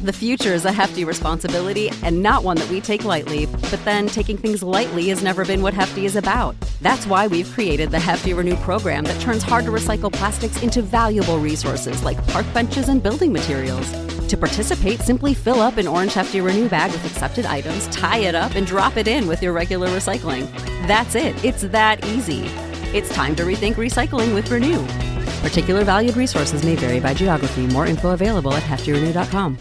The future is a hefty responsibility and not one that we take lightly, but then taking things lightly has never been what Hefty is about. That's why we've created the Hefty Renew program that turns hard-to-recycle plastics into valuable resources like park benches and building materials. To participate, simply fill up an orange Hefty Renew bag with accepted items, tie it up, and drop it in with your regular recycling. That's it. It's that easy. It's time to rethink recycling with Renew. Particular valued resources may vary by geography. More info available at heftyrenew.com.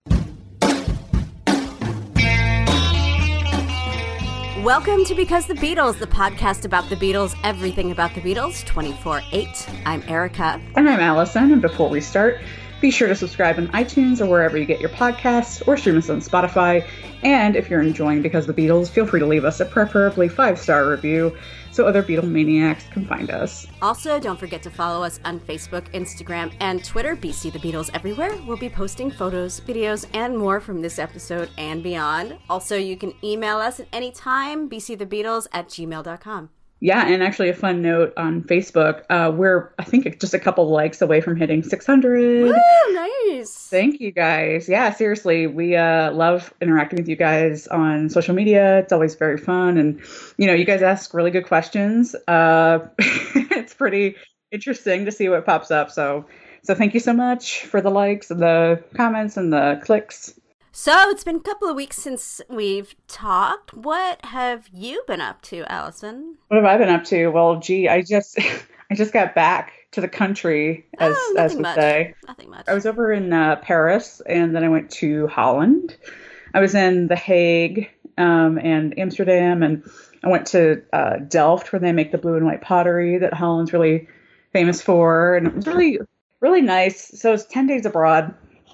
Welcome to Because the Beatles, the podcast about the Beatles, everything about the Beatles, 24/8. I'm Erica. And I'm Allison. And before we start, be sure to subscribe on iTunes or wherever you get your podcasts, or stream us on Spotify. And if you're enjoying Because the Beatles, feel free to leave us a preferably 5-star review so other Beatle maniacs can find us. Also, don't forget to follow us on Facebook, Instagram, and Twitter, BC The Beatles Everywhere. We'll be posting photos, videos, and more from this episode and beyond. Also, you can email us at any time, bcthebeatles@gmail.com. Yeah, and actually a fun note on Facebook, we're, I think, just a couple likes away from hitting 600. Woo, nice! Thank you guys. Yeah, seriously, we love interacting with you guys on social media. It's always very fun, and, you know, you guys ask really good questions. It's pretty interesting to see what pops up, so thank you so much for the likes and the comments and the clicks. So, it's been a couple of weeks since we've talked. What have you been up to, Allison? What have I been up to? Well, gee, I just got back to the country, as we say. Nothing much. I was over in Paris, and then I went to Holland. I was in The Hague and Amsterdam, and I went to Delft, where they make the blue and white pottery that Holland's really famous for, and it was really, really nice. So it was 10 days abroad.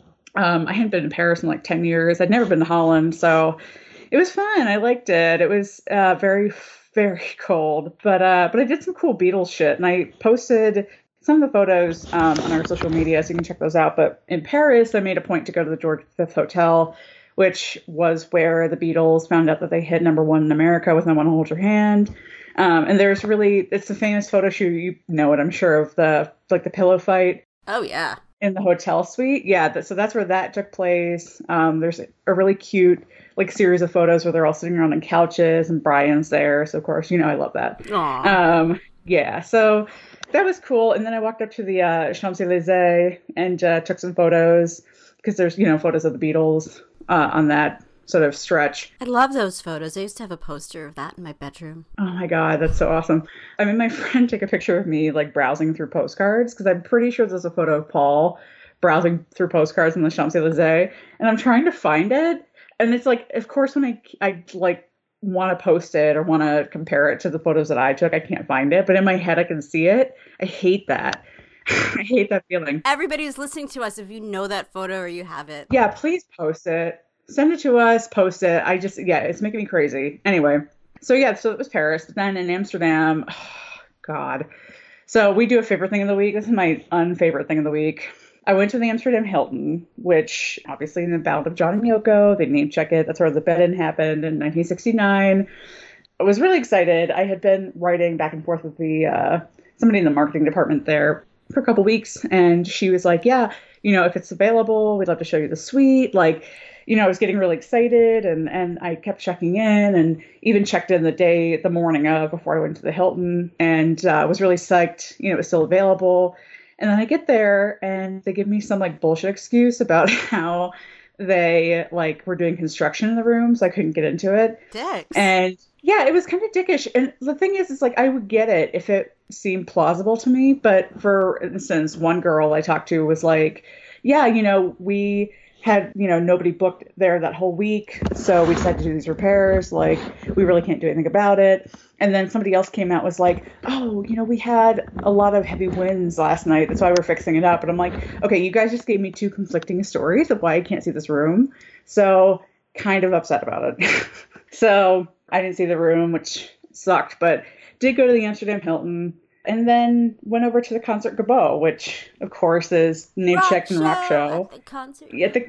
I hadn't been in Paris in like 10 years. I'd never been to Holland, so it was fun. I liked it. It was very, very cold, but I did some cool Beatles shit, and I posted some of the photos on our social media, so you can check those out. But in Paris, I made a point to go to the George V Hotel, which was where the Beatles found out that they hit #1 in America with "I Want to Hold Your Hand." And it's a famous photo shoot. You know it, I'm sure, of the pillow fight. Oh, yeah. In the hotel suite. Yeah. So that's where that took place. There's a really cute series of photos where they're all sitting around on couches and Brian's there. So of course, you know, I love that. Aww. Yeah. So that was cool. And then I walked up to the Champs-Élysées and took some photos because there's, you know, photos of the Beatles on that sort of stretch. I love those photos. I used to have a poster of that in my bedroom. Oh my God, that's so awesome. I mean, my friend took a picture of me browsing through postcards, because I'm pretty sure there's a photo of Paul browsing through postcards in the Champs-Élysées, and I'm trying to find it. And it's of course, when I want to post it or want to compare it to the photos that I took, I can't find it. But in my head, I can see it. I hate that. I hate that feeling. Everybody who's listening to us, if you know that photo or you have it. Yeah, please post it. Send it to us, post it. It's making me crazy. Anyway, so it was Paris. But then in Amsterdam, oh, God. So we do a favorite thing of the week. This is my unfavorite thing of the week. I went to the Amsterdam Hilton, which obviously in the Ballad of John and Yoko, they name check it. That's where the bed-in happened in 1969. I was really excited. I had been writing back and forth with somebody in the marketing department there for a couple weeks, and she was like, yeah, you know, if it's available, we'd love to show you the suite. You know, I was getting really excited, and I kept checking in, and even checked in the morning of, before I went to the Hilton, and was really psyched, you know, it was still available. And then I get there, and they give me some bullshit excuse about how they were doing construction in the room, so I couldn't get into it. Dicks. And yeah, it was kind of dickish. And the thing is I would get it if it seemed plausible to me. But for instance, one girl I talked to was like, yeah, you know, we had, you know, nobody booked there that whole week, so we decided to do these repairs. We really can't do anything about it. And then somebody else came out, was like, oh, you know, we had a lot of heavy winds last night, that's why we're fixing it up. And I'm like, okay, you guys just gave me two conflicting stories of why I can't see this room. So kind of upset about it. So I didn't see the room, which sucked, but did go to the Amsterdam Hilton. And then went over to the Concert Gabot, which, of course, is name-checked in Rock Show. At the Concert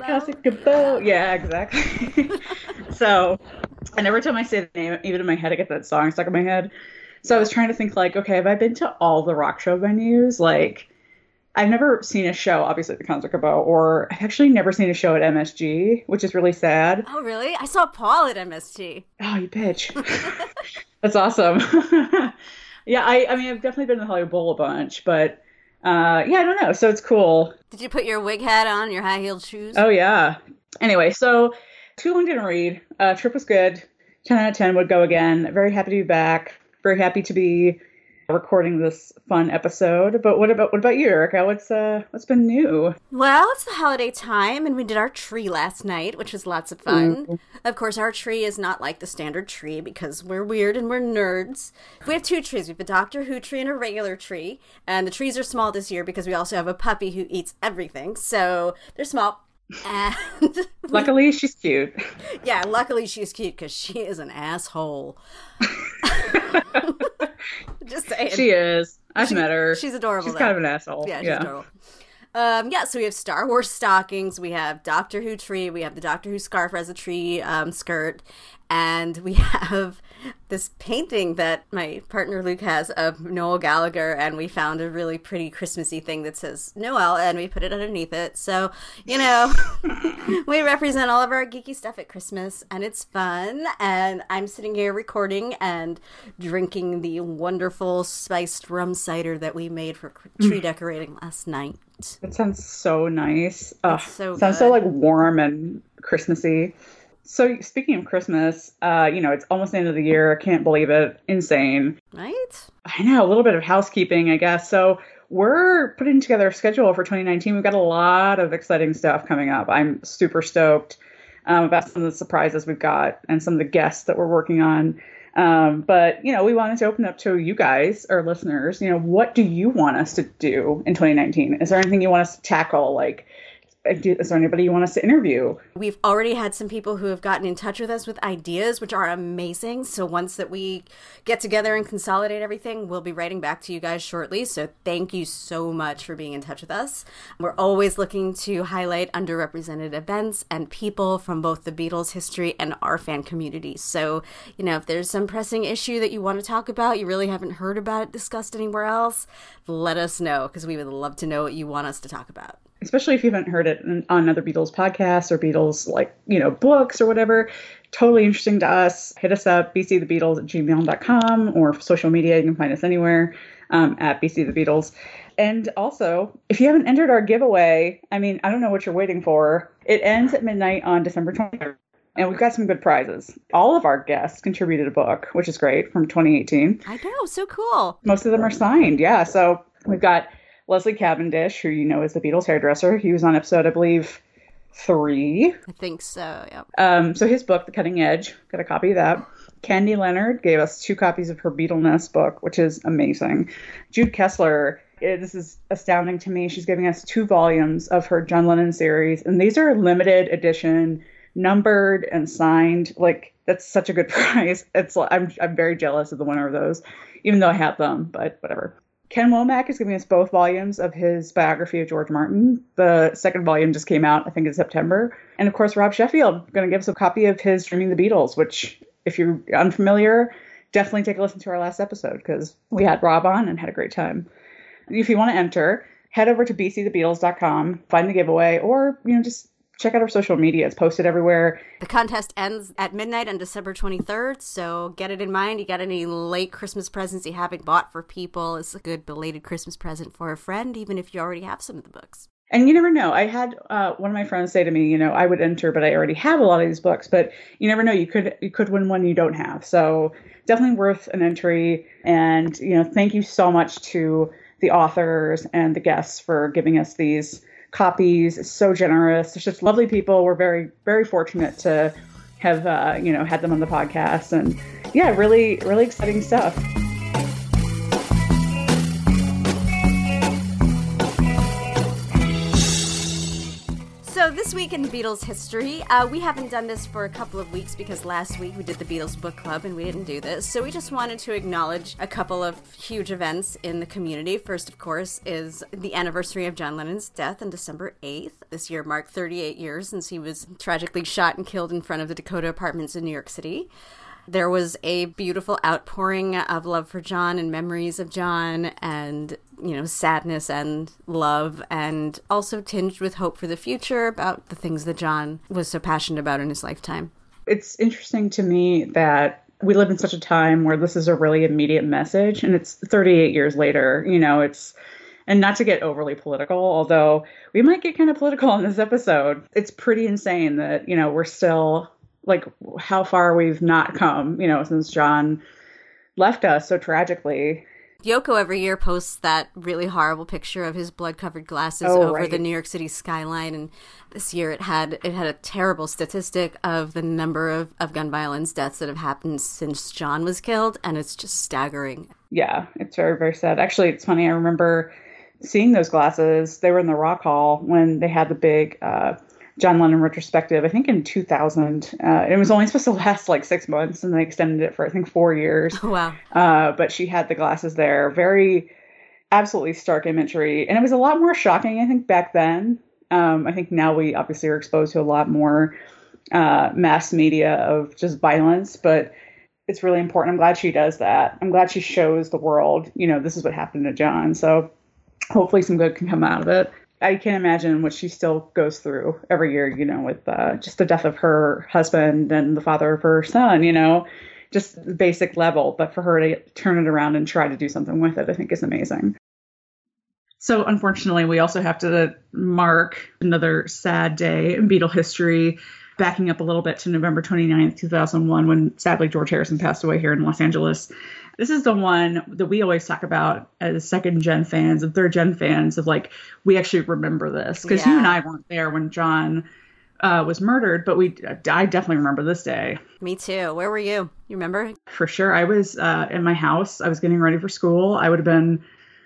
Gabot. Yeah, exactly. So, and every time I say the name, even in my head, I get that song stuck in my head. So I was trying to think, okay, have I been to all the Rock Show venues? I've never seen a show, obviously, the Concert Caveau, or I've actually never seen a show at MSG, which is really sad. Oh, really? I saw Paul at MSG. Oh, you bitch. That's awesome. Yeah, I mean, I've definitely been to the Hollywood Bowl a bunch, but yeah, I don't know. So it's cool. Did you put your wig hat on, your high-heeled shoes? Oh, yeah. Anyway, so Too Long Didn't Read. Trip was good. 10 out of 10 would go again. Very happy to be back. Very happy to be recording this fun episode. But what about you, Erica? What's been new? Well, it's the holiday time, and we did our tree last night, which was lots of fun. Of course, our tree is not like the standard tree because we're weird and we're nerds. We have two trees. We have a Doctor Who tree and a regular tree. And the trees are small this year because we also have a puppy who eats everything. So they're small. And luckily, she's cute. Yeah, luckily she's cute because she is an asshole. Just saying. She is. I've met her. She's adorable. She's kind of an asshole. Yeah, she's adorable. So we have Star Wars stockings, we have Doctor Who tree, we have the Doctor Who scarf as a tree skirt, and we have this painting that my partner Luke has of Noel Gallagher, and we found a really pretty Christmassy thing that says Noel, and we put it underneath it. So, you know, we represent all of our geeky stuff at Christmas, and it's fun. And I'm sitting here recording and drinking the wonderful spiced rum cider that we made for tree decorating last night. It sounds so nice. So sounds so like warm and Christmassy. So speaking of Christmas, it's almost the end of the year. I can't believe it. Insane. Right? I know. A little bit of housekeeping, I guess. So we're putting together a schedule for 2019. We've got a lot of exciting stuff coming up. I'm super stoked about some of the surprises we've got and some of the guests that we're working on. But we wanted to open up to you guys, our listeners. What do you want us to do in 2019? Is there anything you want us to tackle? Like, is there anybody you want us to interview? We've already had some people who have gotten in touch with us with ideas, which are amazing. So once that we get together and consolidate everything, we'll be writing back to you guys shortly. So thank you so much for being in touch with us. We're always looking to highlight underrepresented events and people from both the Beatles history and our fan community. So, if there's some pressing issue that you want to talk about, you really haven't heard about it discussed anywhere else, let us know, because we would love to know what you want us to talk about. Especially if you haven't heard it on other Beatles podcasts or Beatles, books or whatever. Totally interesting to us. Hit us up, bcthebeatles@gmail.com, or social media. You can find us anywhere at bcthebeatles. And also, if you haven't entered our giveaway, I don't know what you're waiting for. It ends at midnight on December 23rd. And we've got some good prizes. All of our guests contributed a book, which is great, from 2018. I know, so cool. Most of them are signed, yeah. So we've got Leslie Cavendish, who is the Beatles hairdresser. He was on episode, I believe, 3. I think so, yeah. So his book, The Cutting Edge, got a copy of that. Candy Leonard gave us 2 copies of her Beatleness book, which is amazing. Jude Kessler, this is astounding to me. She's giving us 2 volumes of her John Lennon series, and these are limited edition, numbered and signed. Like, that's such a good price. I'm very jealous of the winner of those, even though I have them, but whatever. Ken Womack is giving us both volumes of his biography of George Martin. The second volume just came out, I think, in September. And of course, Rob Sheffield going to give us a copy of his Dreaming the Beatles, which, if you're unfamiliar, definitely take a listen to our last episode, because we had Rob on and had a great time. If you want to enter, head over to bcthebeatles.com, find the giveaway, or just check out our social media. It's posted everywhere. The contest ends at midnight on December 23rd, so get it in mind. You got any late Christmas presents you haven't bought for people? It's a good belated Christmas present for a friend, even if you already have some of the books. And you never know. I had one of my friends say to me, I would enter, but I already have a lot of these books. But you never know. You could win one you don't have. So definitely worth an entry. And, thank you so much to the authors and the guests for giving us these copies. It's so generous. It's just lovely people. We're very, very fortunate to have, had them on the podcast. And yeah, really, really exciting stuff. So this week in Beatles history, we haven't done this for a couple of weeks because last week we did the Beatles Book Club and we didn't do this. So we just wanted to acknowledge a couple of huge events in the community. First, of course, is the anniversary of John Lennon's death on December 8th. This year marked 38 years since he was tragically shot and killed in front of the Dakota Apartments in New York City. There was a beautiful outpouring of love for John and memories of John, and sadness and love, and also tinged with hope for the future about the things that John was so passionate about in his lifetime. It's interesting to me that we live in such a time where this is a really immediate message, and it's 38 years later, and not to get overly political, although we might get kind of political in this episode. It's pretty insane that, we're still, like, how far we've not come, since John left us so tragically. Yoko every year posts that really horrible picture of his blood-covered glasses over the New York City skyline, and this year it had a terrible statistic of the number of gun violence deaths that have happened since John was killed, and it's just staggering. Yeah, it's very, very sad. Actually, it's funny, I remember seeing those glasses. They were in the Rock Hall when they had the big John Lennon retrospective, I think in 2000. It was only supposed to last like 6 months, and they extended it for, I think, 4 years. Oh, wow. But she had the glasses there. Very, absolutely stark imagery. And it was a lot more shocking, I think, back then. I think now we obviously are exposed to a lot more mass media of just violence, but it's really important. I'm glad she does that. I'm glad she shows the world, this is what happened to John. So hopefully some good can come out of it. I can't imagine what she still goes through every year, with just the death of her husband and the father of her son, just the basic level. But for her to turn it around and try to do something with it, I think is amazing. So unfortunately, we also have to mark another sad day in Beatle history, backing up a little bit to November 29th, 2001, when sadly George Harrison passed away here in Los Angeles. This is the one that we always talk about as second-gen fans and third-gen fans of, like, we actually remember this. Because you and I weren't there when John was murdered, but I definitely remember this day. Me too. Where were you? You remember? For sure. I was in my house. I was getting ready for school. I would have been,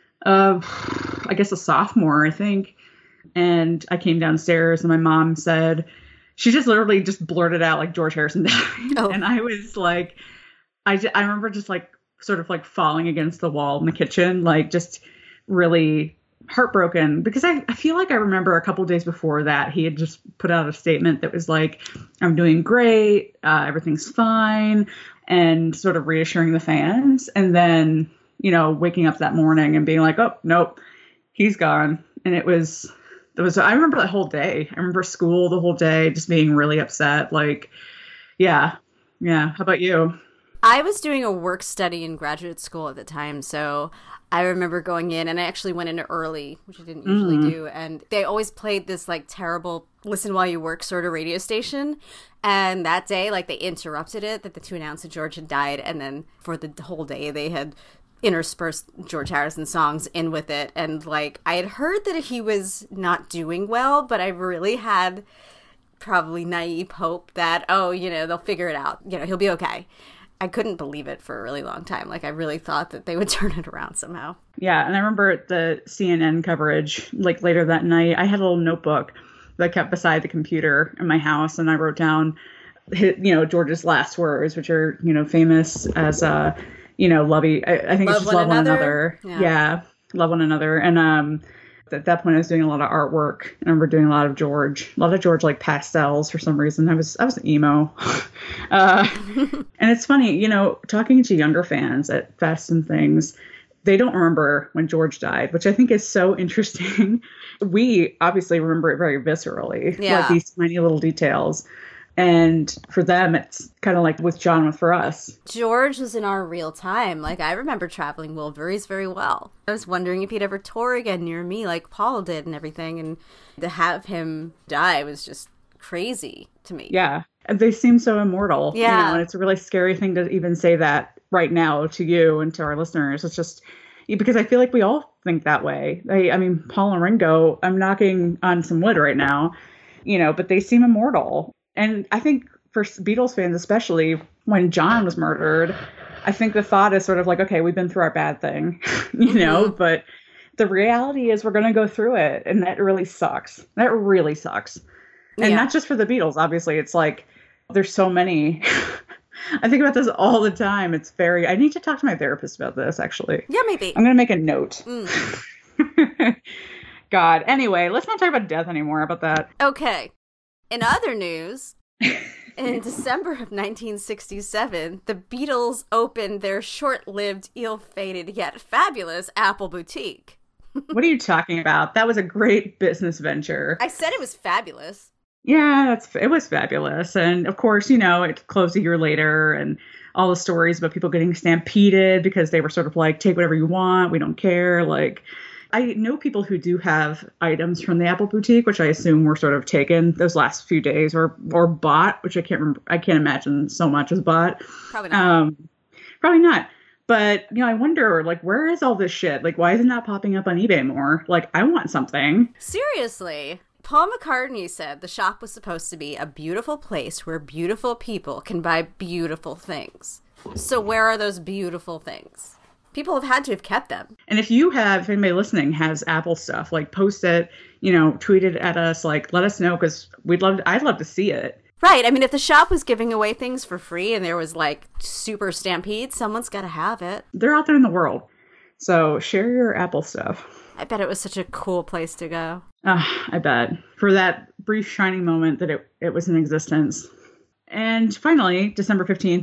I guess, a sophomore, I think. And I came downstairs and my mom said, she just literally just blurted out, like, George Harrison died. Oh. And I was like, I remember just, like, sort of like falling against the wall in the kitchen, like just really heartbroken, because I feel like I remember a couple of days before that he had just put out a statement that was like, I'm doing great, everything's fine, and sort of reassuring the fans. And then, waking up that morning and being like, oh, nope, he's gone. And I remember that whole day. I remember school the whole day, just being really upset. Like, yeah. How about you? I was doing a work study in graduate school at the time, so I remember going in, and I actually went in early, which I didn't usually do, and they always played this, like, terrible listen while you work sort of radio station, and that day, like, they interrupted it to announce that George had died, and then for the whole day they had interspersed George Harrison songs in with it, and, like, I had heard that he was not doing well, but I really had probably naive hope that, they'll figure it out, he'll be okay. I couldn't believe it for a really long time. Like, I really thought that they would turn it around somehow. Yeah, and I remember the CNN coverage, like, later that night, I had a little notebook that I kept beside the computer in my house, and I wrote down, George's last words, which are, famous as, I think it's just love one another. Yeah, love one another. And at that point, I was doing a lot of artwork. I remember doing a lot of George, like pastels for some reason. I was emo. And it's funny, talking to younger fans at fests and things, they don't remember when George died, which I think is so interesting. We obviously remember it very viscerally, like these tiny little details. And for them, it's kind of like with John, for us. George was in our real time. Like, I remember traveling Wilburys very well. I was wondering if he'd ever tour again near me like Paul did and everything. And to have him die was just crazy to me. Yeah. They seem so immortal. Yeah. And it's a really scary thing to even say that right now to you and to our listeners. It's just because I feel like we all think that way. Paul and Ringo, I'm knocking on some wood right now, but they seem immortal. And I think for Beatles fans, especially when John was murdered, I think the thought is sort of like, okay, we've been through our bad thing, but the reality is we're going to go through it. And that really sucks. That really sucks. And not just for the Beatles, obviously. It's like, there's so many. I think about this all the time. I need to talk to my therapist about this, actually. Yeah, maybe. I'm going to make a note. God. Anyway, let's not talk about death anymore. How about that? Okay. In other news, in December of 1967, the Beatles opened their short-lived, ill-fated, yet fabulous Apple boutique. What are you talking about? That was a great business venture. I said it was fabulous. Yeah, it was fabulous. And of course, it closed a year later and all the stories about people getting stampeded because they were sort of like, take whatever you want. We don't care. Like, I know people who do have items from the Apple boutique, which I assume were sort of taken those last few days or bought, which I can't remember. I can't imagine so much as bought. Probably not. Probably not. But, I wonder, like, where is all this shit? Like, why isn't that popping up on eBay more? Like, I want something. Seriously. Paul McCartney said the shop was supposed to be a beautiful place where beautiful people can buy beautiful things. So where are those beautiful things? People have had to have kept them. And if anybody listening has Apple stuff, like, post it, tweet it at us, like, let us know, because I'd love to see it. Right. I mean, if the shop was giving away things for free and there was, like, super stampede, someone's got to have it. They're out there in the world. So share your Apple stuff. I bet it was such a cool place to go. I bet. For that brief shining moment that it was in existence. And finally, December 15th,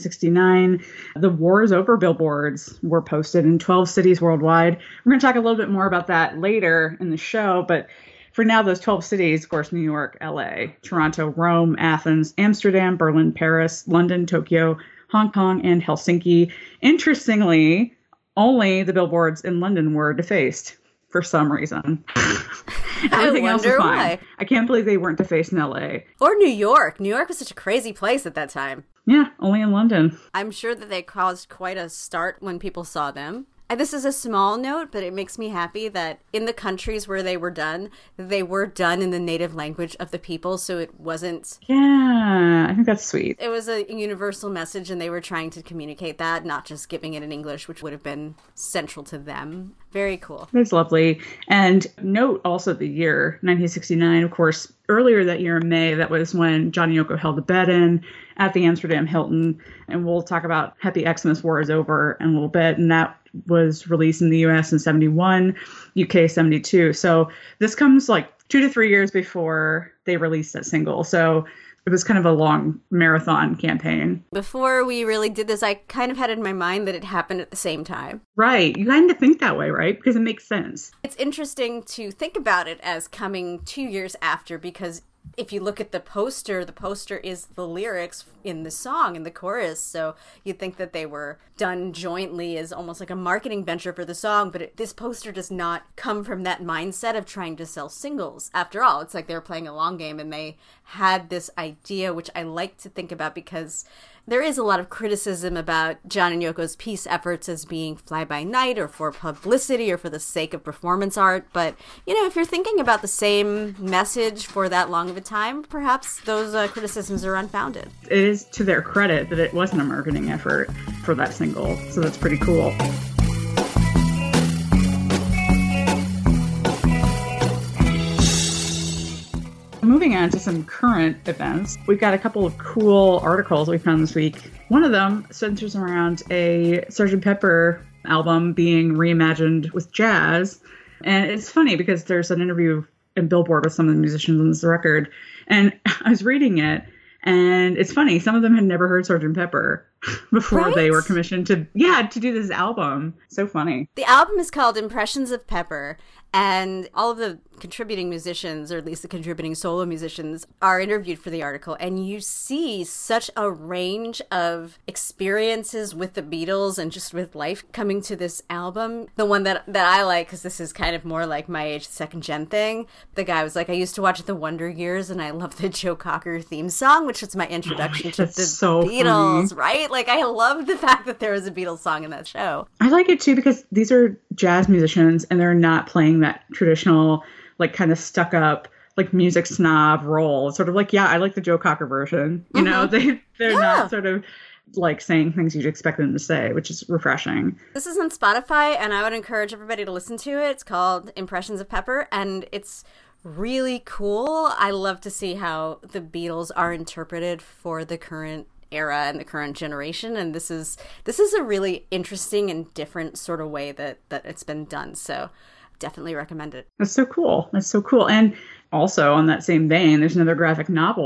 1969, the War is Over billboards were posted in 12 cities worldwide. We're going to talk a little bit more about that later in the show, but for now, those 12 cities, of course, New York, LA, Toronto, Rome, Athens, Amsterdam, Berlin, Paris, London, Tokyo, Hong Kong, and Helsinki. Interestingly, only the billboards in London were defaced for some reason. Everything else was fine. Why. I can't believe they weren't defaced in LA. Or New York. New York was such a crazy place at that time. Yeah, only in London. I'm sure that they caused quite a start when people saw them. This is a small note, but it makes me happy that in the countries where they were done in the native language of the people, so it wasn't... Yeah, I think that's sweet. It was a universal message, and they were trying to communicate that, not just giving it in English, which would have been central to them. Very cool. That's lovely. And note also the year, 1969, of course, earlier that year in May, that was when John and Yoko held a bed-in at the Amsterdam Hilton. And we'll talk about Happy Xmas War is Over in a little bit. And that was released in the US in 71, UK 72. So this comes like 2 to 3 years before they released that single. So it was kind of a long marathon campaign. Before we really did this, I kind of had in my mind that it happened at the same time. Right. You kind of think that way, right? Because it makes sense. It's interesting to think about it as coming 2 years after, because if you look at the poster is the lyrics in the song, in the chorus. So you'd think that they were done jointly as almost like a marketing venture for the song. But this poster does not come from that mindset of trying to sell singles. After all, it's like they were playing a long game and they had this idea, which I like to think about because there is a lot of criticism about John and Yoko's peace efforts as being fly-by-night or for publicity or for the sake of performance art. But, if you're thinking about the same message for that long of a time, perhaps those criticisms are unfounded. It is to their credit that it wasn't a marketing effort for that single. So that's pretty cool. Moving on to some current events, we've got a couple of cool articles we found this week. One of them centers around a Sgt. Pepper album being reimagined with jazz. And it's funny because there's an interview in Billboard with some of the musicians on this record. And I was reading it, and it's funny. Some of them had never heard Sgt. Pepper before they were commissioned to do this album. So funny. The album is called Impressions of Pepper. And all of the contributing musicians, or at least the contributing solo musicians, are interviewed for the article. And you see such a range of experiences with the Beatles and just with life coming to this album. The one that I like, because this is kind of more like my age, second gen thing. The guy was like, I used to watch The Wonder Years and I love the Joe Cocker theme song, which was my introduction to the Beatles, funny. Right? Like, I love the fact that there was a Beatles song in that show. I like it too because these are jazz musicians and they're not playing that traditional, like, kind of stuck up, like, music snob role. It's sort of like, I like the Joe Cocker version. You know, they're not sort of like saying things you'd expect them to say, which is refreshing. This is on Spotify, and I would encourage everybody to listen to it. It's called Impressions of Pepper, and it's really cool. I love to see how the Beatles are interpreted for the current era and the current generation, and this is a really interesting and different sort of way that it's been done. So definitely recommend it. That's so cool. And also on that same vein, there's another graphic novel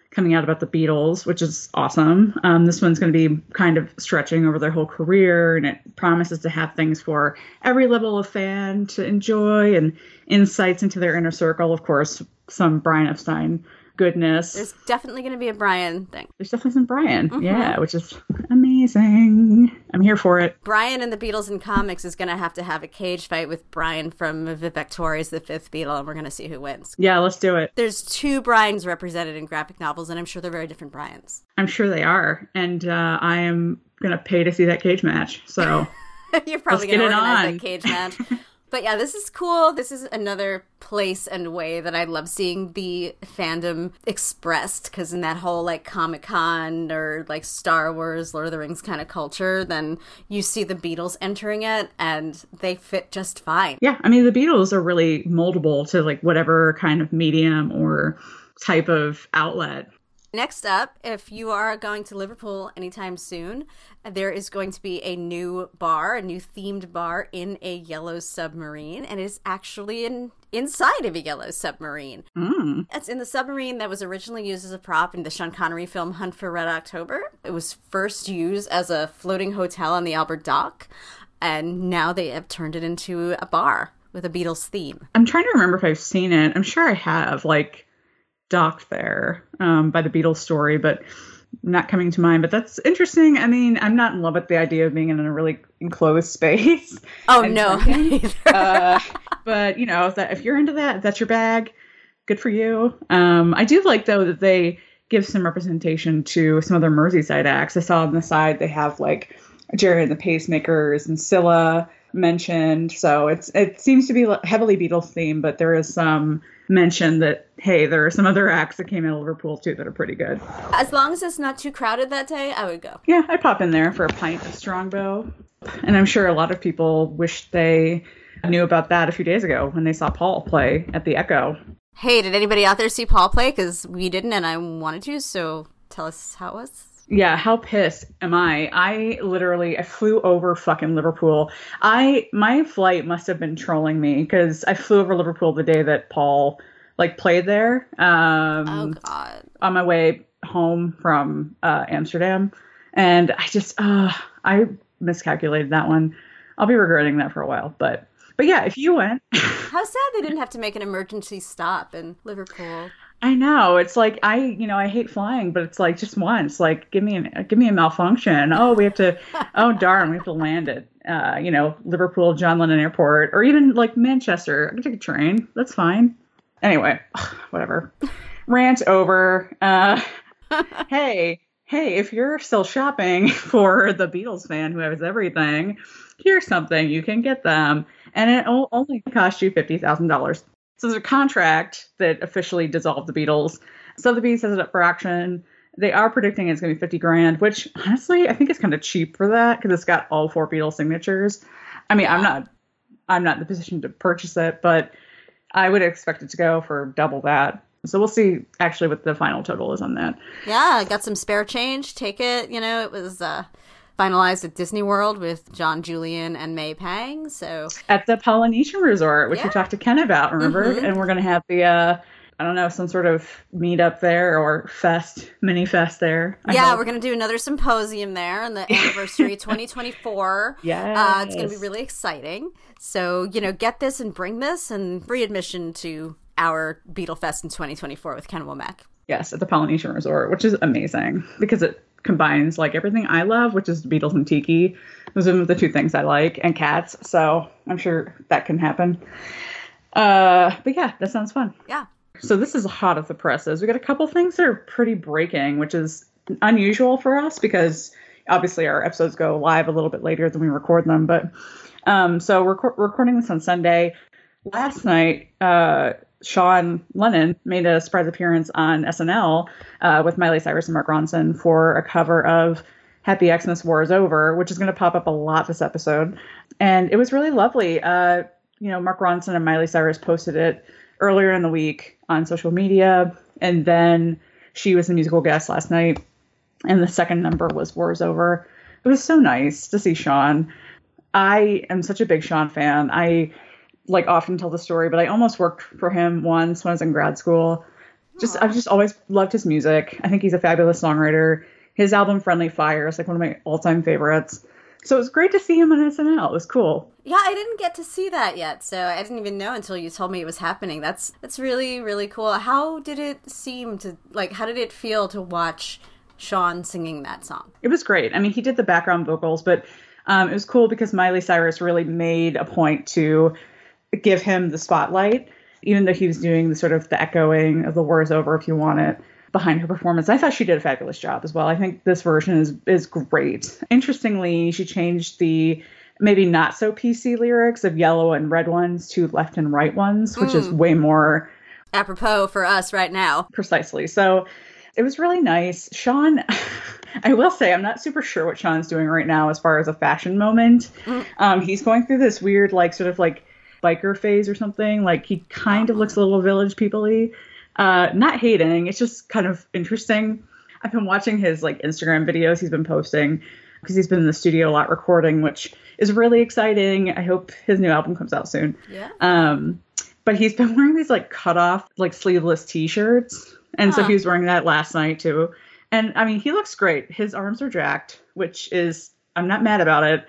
coming out about the Beatles, which is awesome. This one's going to be kind of stretching over their whole career, and it promises to have things for every level of fan to enjoy and insights into their inner circle. Of course, some Brian Epstein goodness. There's definitely going to be a Brian thing. There's definitely some Brian, yeah, which is amazing. I'm here for it. Brian and the Beatles in comics is going to have a cage fight with Brian from Victoria's The Fifth Beatle, and we're going to see who wins. Yeah, let's do it. There's 2 Brians represented in graphic novels, and I'm sure they're very different Brians. I'm sure they are, and I am going to pay to see that cage match, so You're probably going to organize that cage match. But yeah, this is cool. This is another place and way that I love seeing the fandom expressed, because in that whole like Comic-Con or like Star Wars, Lord of the Rings kind of culture, then you see the Beatles entering it and they fit just fine. Yeah, I mean, the Beatles are really moldable to like whatever kind of medium or type of outlet. Next up, if you are going to Liverpool anytime soon, there is going to be a new themed bar in a yellow submarine, and it is actually inside of a yellow submarine. It's in the submarine that was originally used as a prop in the Sean Connery film Hunt for Red October. It was first used as a floating hotel on the Albert Dock, and now they have turned it into a bar with a Beatles theme. I'm trying to remember if I've seen it. I'm sure I have, like, docked there by the Beatles story, but not coming to mind. But that's interesting. I mean, I'm not in love with the idea of being in a really enclosed space. Oh, no. But, you know, if you're into that, if that's your bag, good for you. I do like, though, that they give some representation to some other Merseyside acts. I saw on the side they have, like, Jerry and the Pacemakers and Scylla mentioned. So it seems to be heavily Beatles themed, but there is some mention that, hey, there are some other acts that came out of Liverpool too that are pretty good. As long as it's not too crowded that day, I would go. Yeah, I'd pop in there for a pint of Strongbow. And I'm sure a lot of people wish they knew about that a few days ago when they saw Paul play at the Echo. Hey, did anybody out there see Paul play? Because we didn't, and I wanted to, so tell us how it was. Yeah, how pissed am I? I flew over fucking Liverpool. My flight must have been trolling me because I flew over Liverpool the day that Paul played there. Oh God! On my way home from Amsterdam, and I miscalculated that one. I'll be regretting that for a while, but yeah, if you went, how sad they didn't have to make an emergency stop in Liverpool. I know. It's like, I hate flying, but it's like just once, like, give me a malfunction. Oh, we have to land at, Liverpool, John Lennon Airport, or even like Manchester. I can take a train. That's fine. Anyway, whatever. Rant over. Hey, if you're still shopping for the Beatles fan who has everything, here's something you can get them. And it only cost you $50,000. So there's a contract that officially dissolved the Beatles. Sotheby's has it up for auction. They are predicting it's going to be $50,000, which honestly I think is kind of cheap for that because it's got all 4 Beatles signatures. I mean, I'm not in the position to purchase it, but I would expect it to go for double that. So we'll see actually what the final total is on that. Yeah, got some spare change. Take it. It was finalized at Disney World with John Julian and May Pang. So at the Polynesian Resort, which we talked to Ken about, remember? Mm-hmm. And we're going to have the, some sort of meetup there or mini fest there. We're going to do another symposium there on the anniversary 2024. Yeah. It's going to be really exciting. So, get this and bring this, and free admission to our Beatle Fest in 2024 with Ken Womack. Yes, at the Polynesian Resort, which is amazing because it combines like everything I love, which is Beatles and Tiki. Those are the 2 things I like, and cats. So I'm sure that can happen. But yeah, that sounds fun. Yeah. So this is hot off the presses. We got a couple things that are pretty breaking, which is unusual for us because obviously our episodes go live a little bit later than we record them. But so we're recording this on Sunday. Last night, Sean Lennon made a surprise appearance on SNL with Miley Cyrus and Mark Ronson for a cover of Happy Xmas War is Over, which is going to pop up a lot this episode. And it was really lovely. Mark Ronson and Miley Cyrus posted it earlier in the week on social media. And then she was a musical guest last night. And the second number was War is Over. It was so nice to see Sean. I am such a big Sean fan. I often tell the story, but I almost worked for him once when I was in grad school. I've just always loved his music. I think he's a fabulous songwriter. His album Friendly Fire is like one of my all-time favorites. So it was great to see him on SNL. It was cool. Yeah, I didn't get to see that yet, so I didn't even know until you told me it was happening. That's really, really cool. How did it seem to, like, how did it feel to watch Sean singing that song? It was great. I mean, he did the background vocals, but it was cool because Miley Cyrus really made a point to give him the spotlight, even though he was doing the sort of the echoing of the war is over if you want it behind her performance. I thought she did a fabulous job as well. I think this version is great. Interestingly, she changed the maybe not so PC lyrics of yellow and red ones to left and right ones, which is way more apropos for us right now. Precisely. So it was really nice. Sean, I will say, I'm not super sure what Sean's doing right now as far as a fashion moment. He's going through this weird, like, sort of like biker phase or something. Like, he kind of looks a little Village People-y. Not hating, it's just kind of interesting. I've been watching his like Instagram videos he's been posting because he's been in the studio a lot recording, which is really exciting. I hope his new album comes out soon. Yeah. But he's been wearing these like cut off, like sleeveless t-shirts. And so he was wearing that last night too. And I mean, he looks great. His arms are jacked, which is, I'm not mad about it.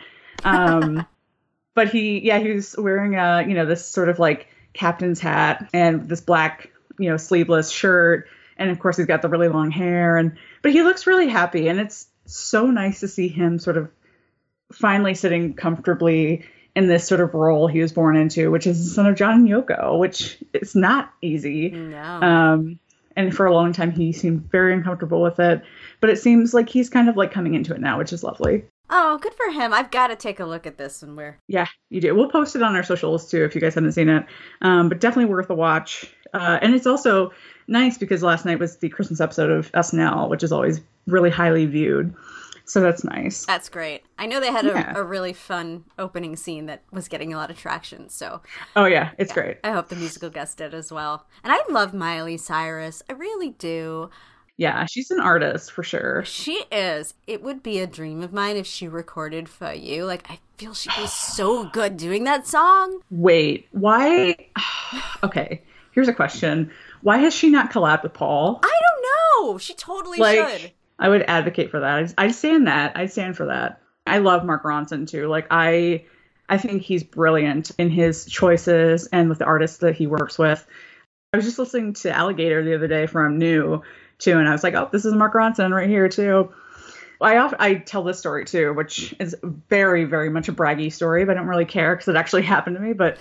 But he was wearing this sort of like captain's hat and this black, sleeveless shirt. And of course he's got the really long hair but he looks really happy. And it's so nice to see him sort of finally sitting comfortably in this sort of role he was born into, which is the son of John and Yoko, which is not easy. No. And for a long time, he seemed very uncomfortable with it. But it seems like he's kind of like coming into it now, which is lovely. Oh, good for him. I've got to take a look at this somewhere. Yeah, you do. We'll post it on our socials, too, if you guys haven't seen it. But definitely worth a watch. And it's also nice because last night was the Christmas episode of SNL, which is always really highly viewed. So that's nice. That's great. I know they had a really fun opening scene that was getting a lot of traction. So, oh yeah, it's great. I hope the musical guest did as well. And I love Miley Cyrus. I really do. Yeah, she's an artist for sure. She is. It would be a dream of mine if she recorded For You. Like, I feel she'd be so good doing that song. Wait, why? Okay, here's a question. Why has she not collabed with Paul? I don't know. She totally should. I would advocate for that. I stand that. I stand for that. I love Mark Ronson too. Like I think he's brilliant in his choices and with the artists that he works with. I was just listening to Alligator the other day from New too, and I was like, oh, this is Mark Ronson right here too. I tell this story too, which is very, very much a braggy story, but I don't really care because it actually happened to me. But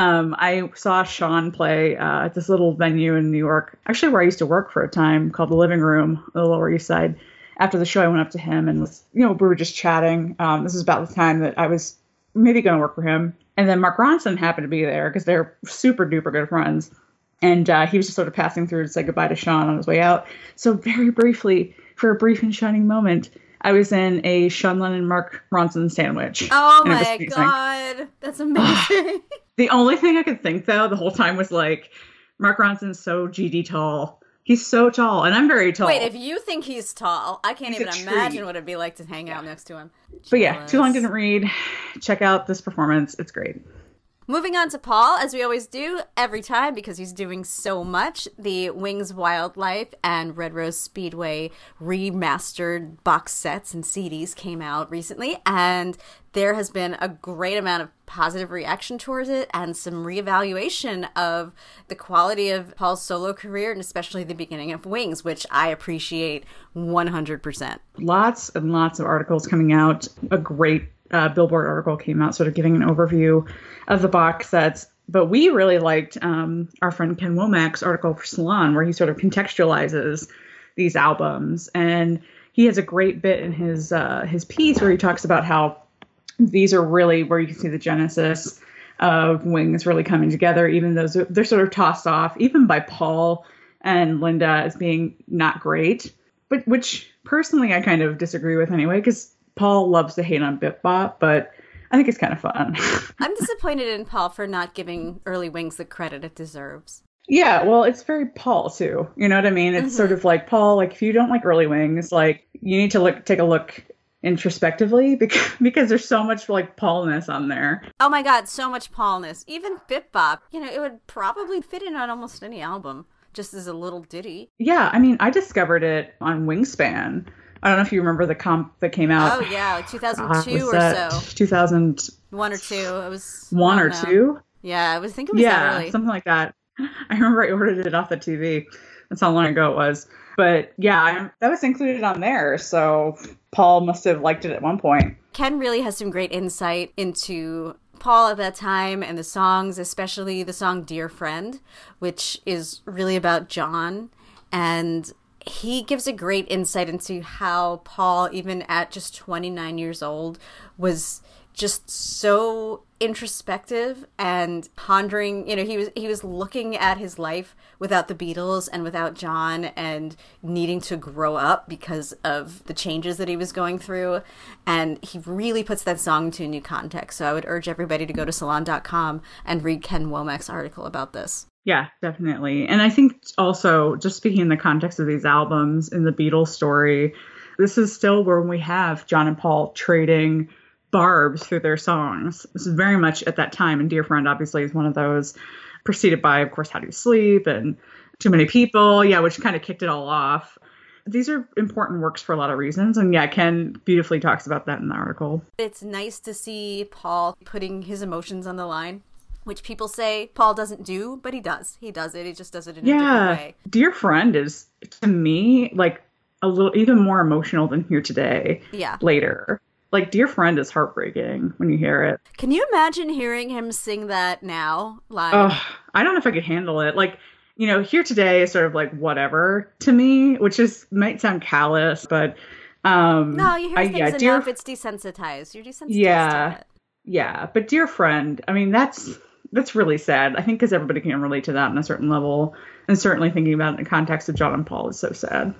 I saw Sean play at this little venue in New York, actually where I used to work for a time, called The Living Room on the Lower East Side. After the show, I went up to him and we were just chatting. This was about the time that I was maybe going to work for him. And then Mark Ronson happened to be there because they're super duper good friends. And he was just sort of passing through to say goodbye to Sean on his way out. So very briefly, for a brief and shining moment, I was in a Sean Lennon Mark Ronson sandwich. Oh my God. That's amazing. The only thing I could think, though, the whole time was like, Mark Ronson's so GD tall. He's so tall, and I'm very tall. Wait, if you think he's tall, I can't even imagine what it'd be like to hang out next to him. But yeah, Too Long Didn't Read. Check out this performance. It's great. Moving on to Paul, as we always do every time because he's doing so much, the Wings Wildlife and Red Rose Speedway remastered box sets and CDs came out recently, and there has been a great amount of positive reaction towards it and some reevaluation of the quality of Paul's solo career and especially the beginning of Wings, which I appreciate 100%. Lots and lots of articles coming out. A great Billboard article came out sort of giving an overview of the box sets. But we really liked our friend Ken Womack's article for Salon, where he sort of contextualizes these albums. And he has a great bit in his piece where he talks about how these are really where you can see the genesis of Wings really coming together, even though they're sort of tossed off, even by Paul and Linda, as being not great. But which personally I kind of disagree with anyway, because Paul loves to hate on Bip Bop, but I think it's kind of fun. I'm disappointed in Paul for not giving Early Wings the credit it deserves. Yeah, well, it's very Paul, too. You know what I mean? It's sort of like, Paul, like, if you don't like Early Wings, like, you need to take a look introspectively because there's so much, like, Paulness on there. Oh, my God, so much Paulness. Even Bip Bop, it would probably fit in on almost any album. just as a little ditty. Yeah, I mean, I discovered it on Wingspan. I don't know if you remember the comp that came out. Oh, yeah, like 2002 or so. 2001 or two. It was... One or two? Yeah, I think it was that early. Yeah, something like that. I remember I ordered it off the TV. That's how long ago it was. But yeah, that was included on there. So Paul must have liked it at one point. Ken really has some great insight into Paul at that time and the songs, especially the song Dear Friend, which is really about John. And he gives a great insight into how Paul, even at just 29 years old, was just so introspective and pondering. You know, he was looking at his life without the Beatles and without John, and needing to grow up because of the changes that he was going through. And he really puts that song into a new context. So I would urge everybody to go to salon.com and read Ken Womack's article about this. Yeah, definitely. And I think also, just speaking in the context of these albums, in the Beatles story, this is still where we have John and Paul trading barbs through their songs. This is very much at that time, and Dear Friend obviously is one of those, preceded by, of course, How Do You Sleep and Too Many People, yeah, which kind of kicked it all off. These are important works for a lot of reasons, and yeah, Ken beautifully talks about that in the article. It's nice to see Paul putting his emotions on the line, which people say Paul doesn't do, but he does. He does it. He just does it in a different way. Dear Friend is, to me, like a little even more emotional than Here Today. Yeah. Later. Like, Dear Friend is heartbreaking when you hear it. Can you imagine hearing him sing that now live? Oh, I don't know if I could handle it. Like, you know, Here Today is sort of like whatever to me, which is might sound callous, but no, you hear things enough, it's desensitized. You're desensitized to it. Yeah, but Dear Friend, I mean, that's really sad. I think because everybody can relate to that on a certain level, and certainly thinking about it in the context of John and Paul is so sad.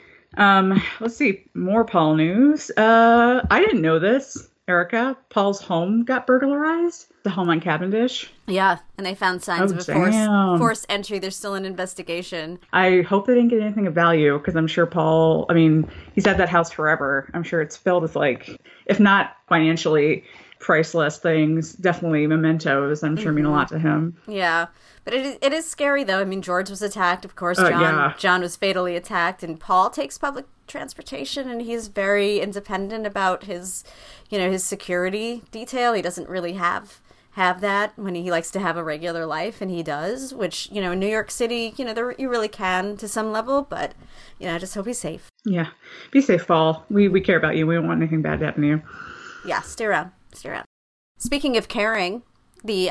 Let's see, more Paul news. I didn't know this, Erica. Paul's home got burglarized, the home on Cavendish. Yeah, and they found signs of a forced entry. There's still an investigation. I hope they didn't get anything of value, because I'm sure Paul, I mean, he's had that house forever. I'm sure it's filled with, like, if not financially priceless things, definitely mementos. I'm sure mean a lot to him. Yeah, but it is scary, though. I mean, George was attacked, of course. John was fatally attacked, and Paul takes public transportation, and he's very independent about his, you know, his security detail. He doesn't really have that when he likes to have a regular life, and he does, which, you know, in New York City, you know, you really can to some level, but, you know, I just hope he's safe. Yeah, be safe, Paul. We care about you. We don't want anything bad to happen to you. Yeah, stay around. Speaking of caring, nice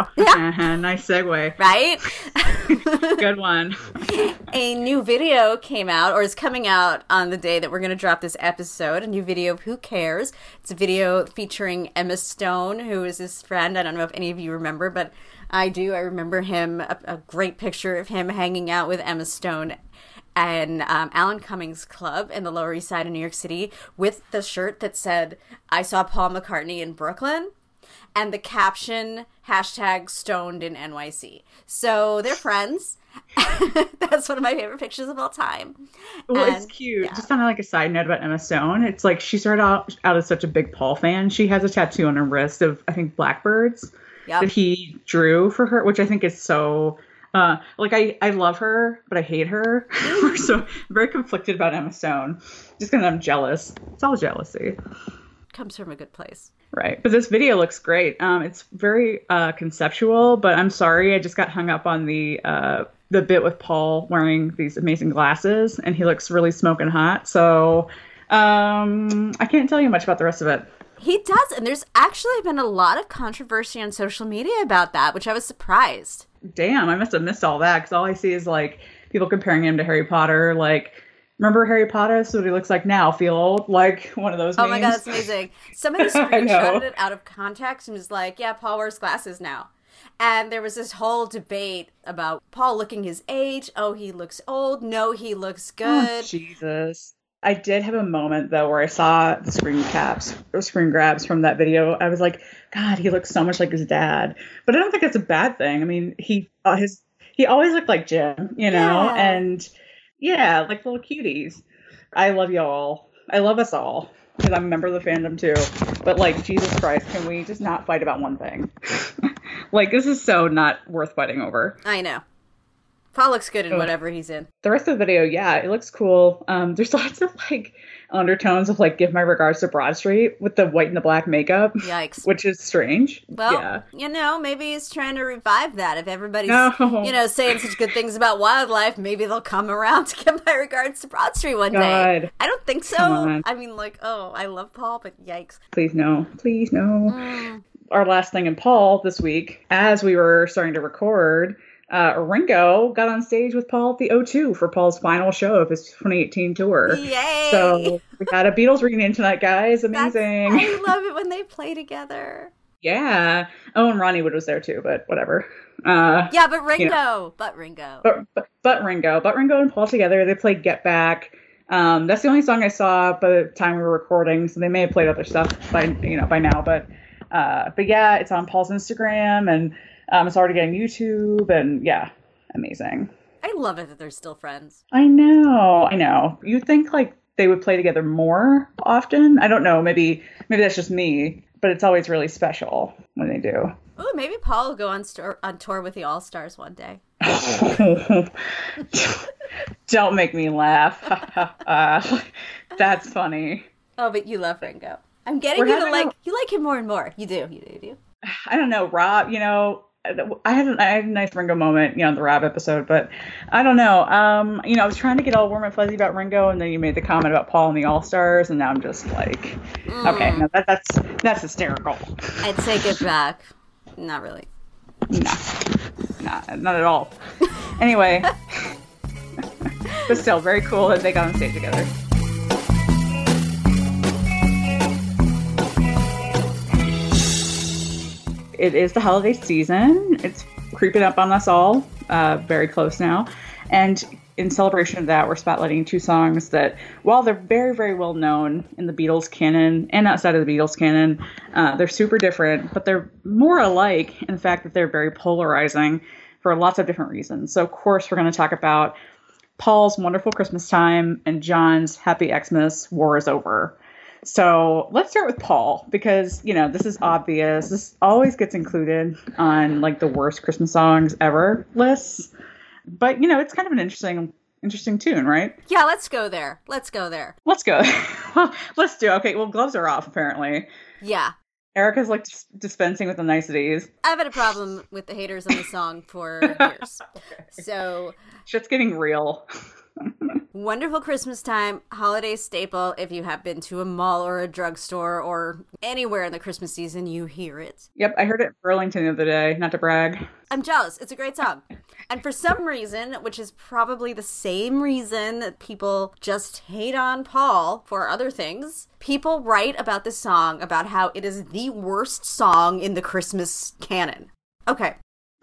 segue. Right? Good one. A new video came out, or is coming out on the day that we're going to drop this episode, a new video of Who Cares? It's a video featuring Emma Stone, who is his friend. I don't know if any of you remember, but I do. I remember him, a great picture of him hanging out with Emma Stone and Alan Cummings Club in the Lower East Side of New York City, with the shirt that said, "I saw Paul McCartney in Brooklyn," and the caption, #stoned in NYC. So they're friends. That's one of my favorite pictures of all time. Well, it's cute. Yeah. Just on like a side note about Emma Stone, it's like she started out as such a big Paul fan. She has a tattoo on her wrist of, I think, blackbirds that he drew for her, which I think is so... I love her, but I hate her. So I'm very conflicted about Emma Stone. Just because I'm jealous. It's all jealousy. Comes from a good place. Right. But this video looks great. It's very conceptual, but I'm sorry. I just got hung up on the bit with Paul wearing these amazing glasses, and he looks really smoking hot. So I can't tell you much about the rest of it. He does. And there's actually been a lot of controversy on social media about that, which I was surprised. Damn, I must have missed all that, because all I see is like people comparing him to Harry Potter. Like, remember Harry Potter? This is what he looks like now. Feel old? Like one of those memes. Oh my God, that's amazing. Somebody screenshotted it out of context and was like, yeah, Paul wears glasses now. And there was this whole debate about Paul looking his age. Oh, he looks old. No, he looks good. Oh, Jesus. I did have a moment, though, where I saw the screen grabs from that video. I was like, God, he looks so much like his dad. But I don't think that's a bad thing. I mean, he always looked like Jim, you know? Yeah. And yeah, like little cuties. I love y'all. I love us all, because I'm a member of the fandom too. But like, Jesus Christ, can we just not fight about one thing? Like, this is so not worth fighting over. I know. Paul looks good in whatever he's in. The rest of the video, yeah, it looks cool. There's lots of like undertones of like "Give My Regards to Broad Street" with the white and the black makeup. Yikes. Which is strange. Well, yeah. Maybe he's trying to revive that. If everybody's, saying such good things about wildlife, maybe they'll come around to Give My Regards to Broad Street one day. I don't think so. I mean, like, I love Paul, but yikes. Please no. Please no. Our last thing in Paul this week, as we were starting to record, Ringo got on stage with Paul at the O2 for Paul's final show of his 2018 tour. Yay! So we had a Beatles reunion tonight, guys. Amazing. I love it when they play together. Yeah. Oh, and Ronnie Wood was there too, but whatever. Yeah, but Ringo. But Ringo. But Ringo and Paul together, they played Get Back. That's the only song I saw by the time we were recording, so they may have played other stuff by now, but yeah, it's on Paul's Instagram, and it's already on YouTube, and yeah, amazing. I love it that they're still friends. I know. You'd think like they would play together more often. I don't know. Maybe that's just me, but it's always really special when they do. Oh, maybe Paul will go on tour with the All-Stars one day. Don't make me laugh. That's funny. Oh, but you love Ringo. I'm getting you like him more and more. You do. I don't know, Rob. I had a nice Ringo moment, the Rob episode, but I don't know. I was trying to get all warm and fuzzy about Ringo, and then you made the comment about Paul and the All-Stars, and now I'm just like, okay, no, that's hysterical. I'd say Get Back. Not really. No, not at all. Anyway, but still very cool that they got on stage together. It is the holiday season. It's creeping up on us all, very close now. And in celebration of that, we're spotlighting two songs that, while they're very, very well known in the Beatles canon and outside of the Beatles canon, they're super different, but they're more alike in the fact that they're very polarizing for lots of different reasons. So, of course, we're going to talk about Paul's Wonderful Christmas Time and John's Happy Xmas, War is Over. So let's start with Paul, because, this is obvious. This always gets included on like the worst Christmas songs ever lists. But, it's kind of an interesting tune, right? Yeah, let's go there. Let's go. Let's do. Okay, well, gloves are off, apparently. Yeah. Erica's like dispensing with the niceties. I've had a problem with the haters on the song for years. Okay. So shit's getting real. Wonderful Christmas Time, holiday staple. If you have been to a mall or a drugstore or anywhere in the Christmas season, you hear it. Yep, I heard it in Burlington the other day, not to brag. I'm jealous. It's a great song. And for some reason, which is probably the same reason that people just hate on Paul for other things, people write about this song about how it is the worst song in the Christmas canon. Okay.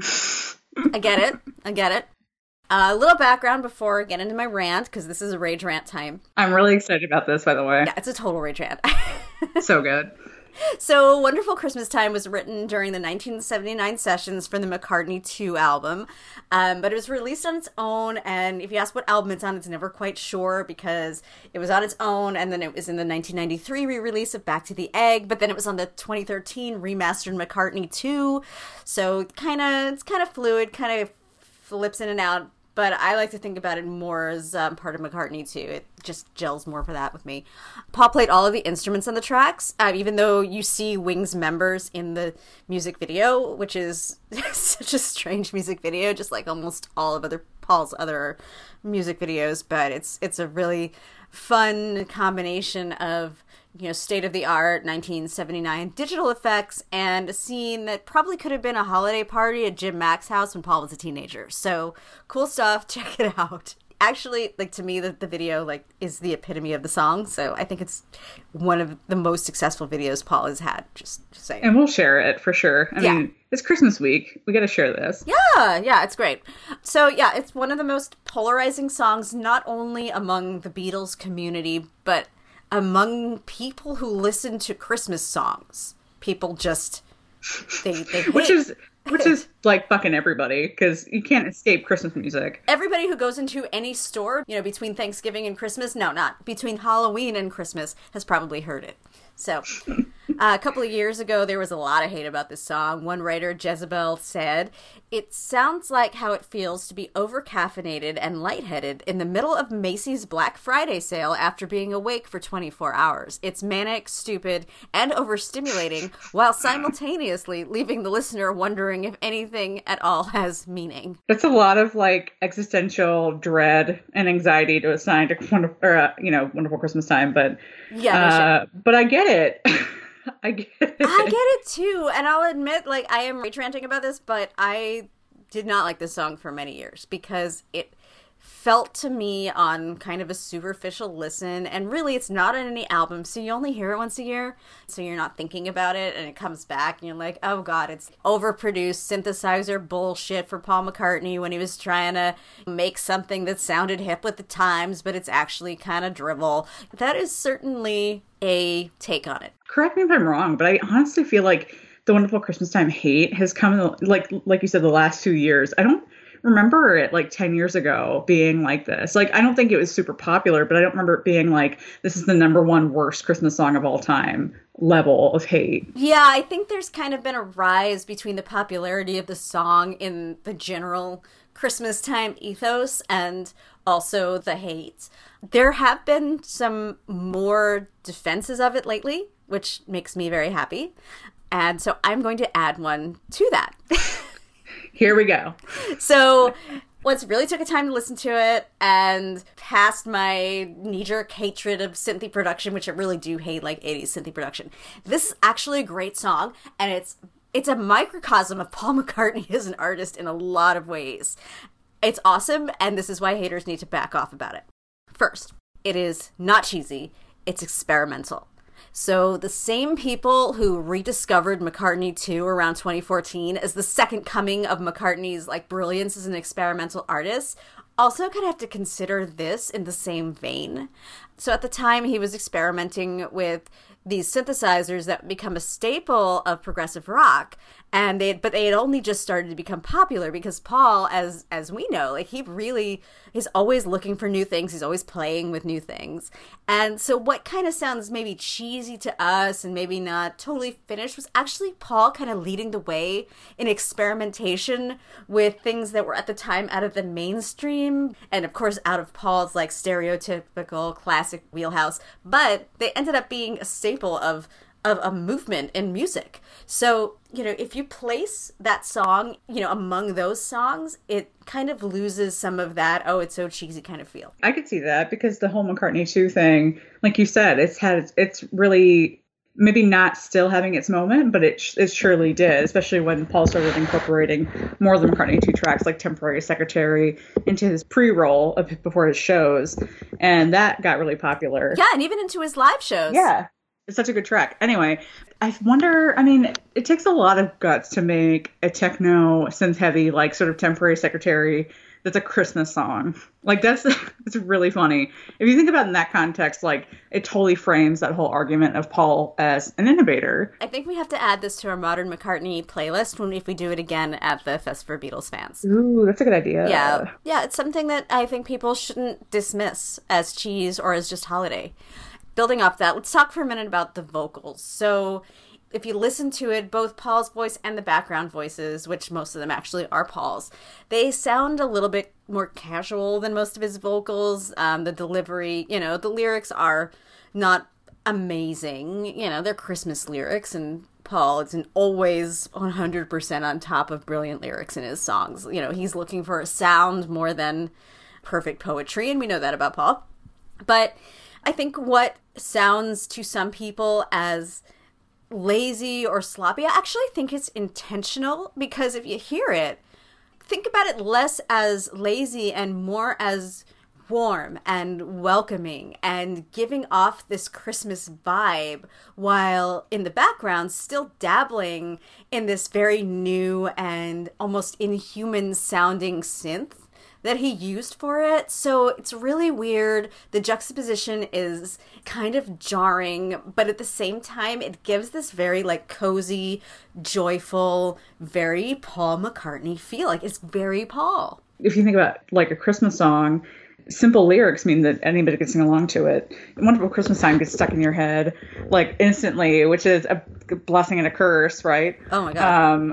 I get it. A little background before I get into my rant, because this is a rage rant time. I'm really excited about this, by the way. Yeah, it's a total rage rant. So good. So, Wonderful Christmas Time was written during the 1979 sessions for the McCartney 2 album, but it was released on its own, and if you ask what album it's on, it's never quite sure, because it was on its own, and then it was in the 1993 re-release of Back to the Egg, but then it was on the 2013 remastered McCartney 2, so it's kind of fluid, kind of flips in and out. But I like to think about it more as part of McCartney 2. It just gels more for that with me. Paul played all of the instruments on the tracks, even though you see Wings members in the music video, which is such a strange music video, just like almost all of Paul's other music videos. But it's a really fun combination of state-of-the-art 1979 digital effects and a scene that probably could have been a holiday party at Jim Mack's house when Paul was a teenager. So, cool stuff. Check it out. Actually, to me, the video, is the epitome of the song. So, I think it's one of the most successful videos Paul has had. Just saying. And we'll share it, for sure. I mean, it's Christmas week. We got to share this. Yeah, it's great. So, yeah, it's one of the most polarizing songs, not only among the Beatles community, but among people who listen to Christmas songs. People just, they hate. Which is like fucking everybody, because you can't escape Christmas music. Everybody who goes into any store, between Thanksgiving and Christmas, no, not between Halloween and Christmas, has probably heard it. So, A couple of years ago, there was a lot of hate about this song. One writer, Jezebel, said, "It sounds like how it feels to be over-caffeinated and lightheaded in the middle of Macy's Black Friday sale after being awake for 24 hours. It's manic, stupid, and overstimulating, while simultaneously leaving the listener wondering if anything at all has meaning." That's a lot of like existential dread and anxiety to assign to Wonderful Christmas Time, but yeah, but I get it. I get it. I get it too, and I'll admit, like, I am rage ranting about this, but I did not like this song for many years because it felt to me on kind of a superficial listen, and really it's not on any album, so you only hear it once a year, so you're not thinking about it, and it comes back and you're like, oh god, it's overproduced synthesizer bullshit for Paul McCartney when he was trying to make something that sounded hip with the times, but it's actually kind of drivel. That is certainly a take on it. Correct me if I'm wrong, but I honestly feel like the Wonderful Christmas Time hate has come, like you said, the last 2 years. I don't remember it like 10 years ago being like this. Like, I don't think it was super popular, but I don't remember it being like, this is the number one worst Christmas song of all time level of hate. Yeah, I think there's kind of been a rise between the popularity of the song in the general Christmas time ethos and also the hate. There have been some more defenses of it lately, which makes me very happy. And so I'm going to add one to that. Here we go. So once really took a time to listen to it and past my knee-jerk hatred of synthy production, which I really do hate, like 80s synthy production. This is actually a great song, and it's a microcosm of Paul McCartney as an artist in a lot of ways. It's awesome, and this is why haters need to back off about it. First, it is not cheesy, it's experimental. So the same people who rediscovered McCartney 2 around 2014 as the second coming of McCartney's like brilliance as an experimental artist also kind of have to consider this in the same vein. So at the time he was experimenting with these synthesizers that become a staple of progressive rock, and they had only just started to become popular because Paul, as we know, like he really is always looking for new things. He's always playing with new things. And so what kind of sounds maybe cheesy to us and maybe not totally finished was actually Paul kind of leading the way in experimentation with things that were at the time out of the mainstream and of course out of Paul's like stereotypical classic wheelhouse, but they ended up being a staple of a movement in music. So, if you place that song, among those songs, it kind of loses some of that, oh, it's so cheesy kind of feel. I could see that because the whole McCartney 2 thing, like you said, it's really maybe not still having its moment, but it surely did, especially when Paul started incorporating more of the McCartney 2 tracks like Temporary Secretary into his pre-roll before his shows. And that got really popular. Yeah, and even into his live shows. Yeah. It's such a good track. Anyway, I wonder, it takes a lot of guts to make a techno synth heavy, like sort of Temporary Secretary that's a Christmas song. Like it's really funny. If you think about it in that context, like it totally frames that whole argument of Paul as an innovator. I think we have to add this to our Modern McCartney playlist if we do it again at the Fest for Beatles fans. Ooh, that's a good idea. Yeah, it's something that I think people shouldn't dismiss as cheese or as just holiday. Building off that, let's talk for a minute about the vocals. So if you listen to it, both Paul's voice and the background voices, which most of them actually are Paul's, they sound a little bit more casual than most of his vocals. The delivery, the lyrics are not amazing. They're Christmas lyrics, and Paul isn't always 100% on top of brilliant lyrics in his songs. He's looking for a sound more than perfect poetry, and we know that about Paul. But I think what sounds to some people as lazy or sloppy, I actually think it's intentional, because if you hear it, think about it less as lazy and more as warm and welcoming and giving off this Christmas vibe, while in the background still dabbling in this very new and almost inhuman sounding synth that he used for it. So it's really weird. The juxtaposition is kind of jarring, but at the same time, it gives this very like cozy, joyful, very Paul McCartney feel. Like it's very Paul. If you think about like a Christmas song, simple lyrics mean that anybody can sing along to it. Wonderful Christmas Time gets stuck in your head like instantly, which is a blessing and a curse, right? Oh my God.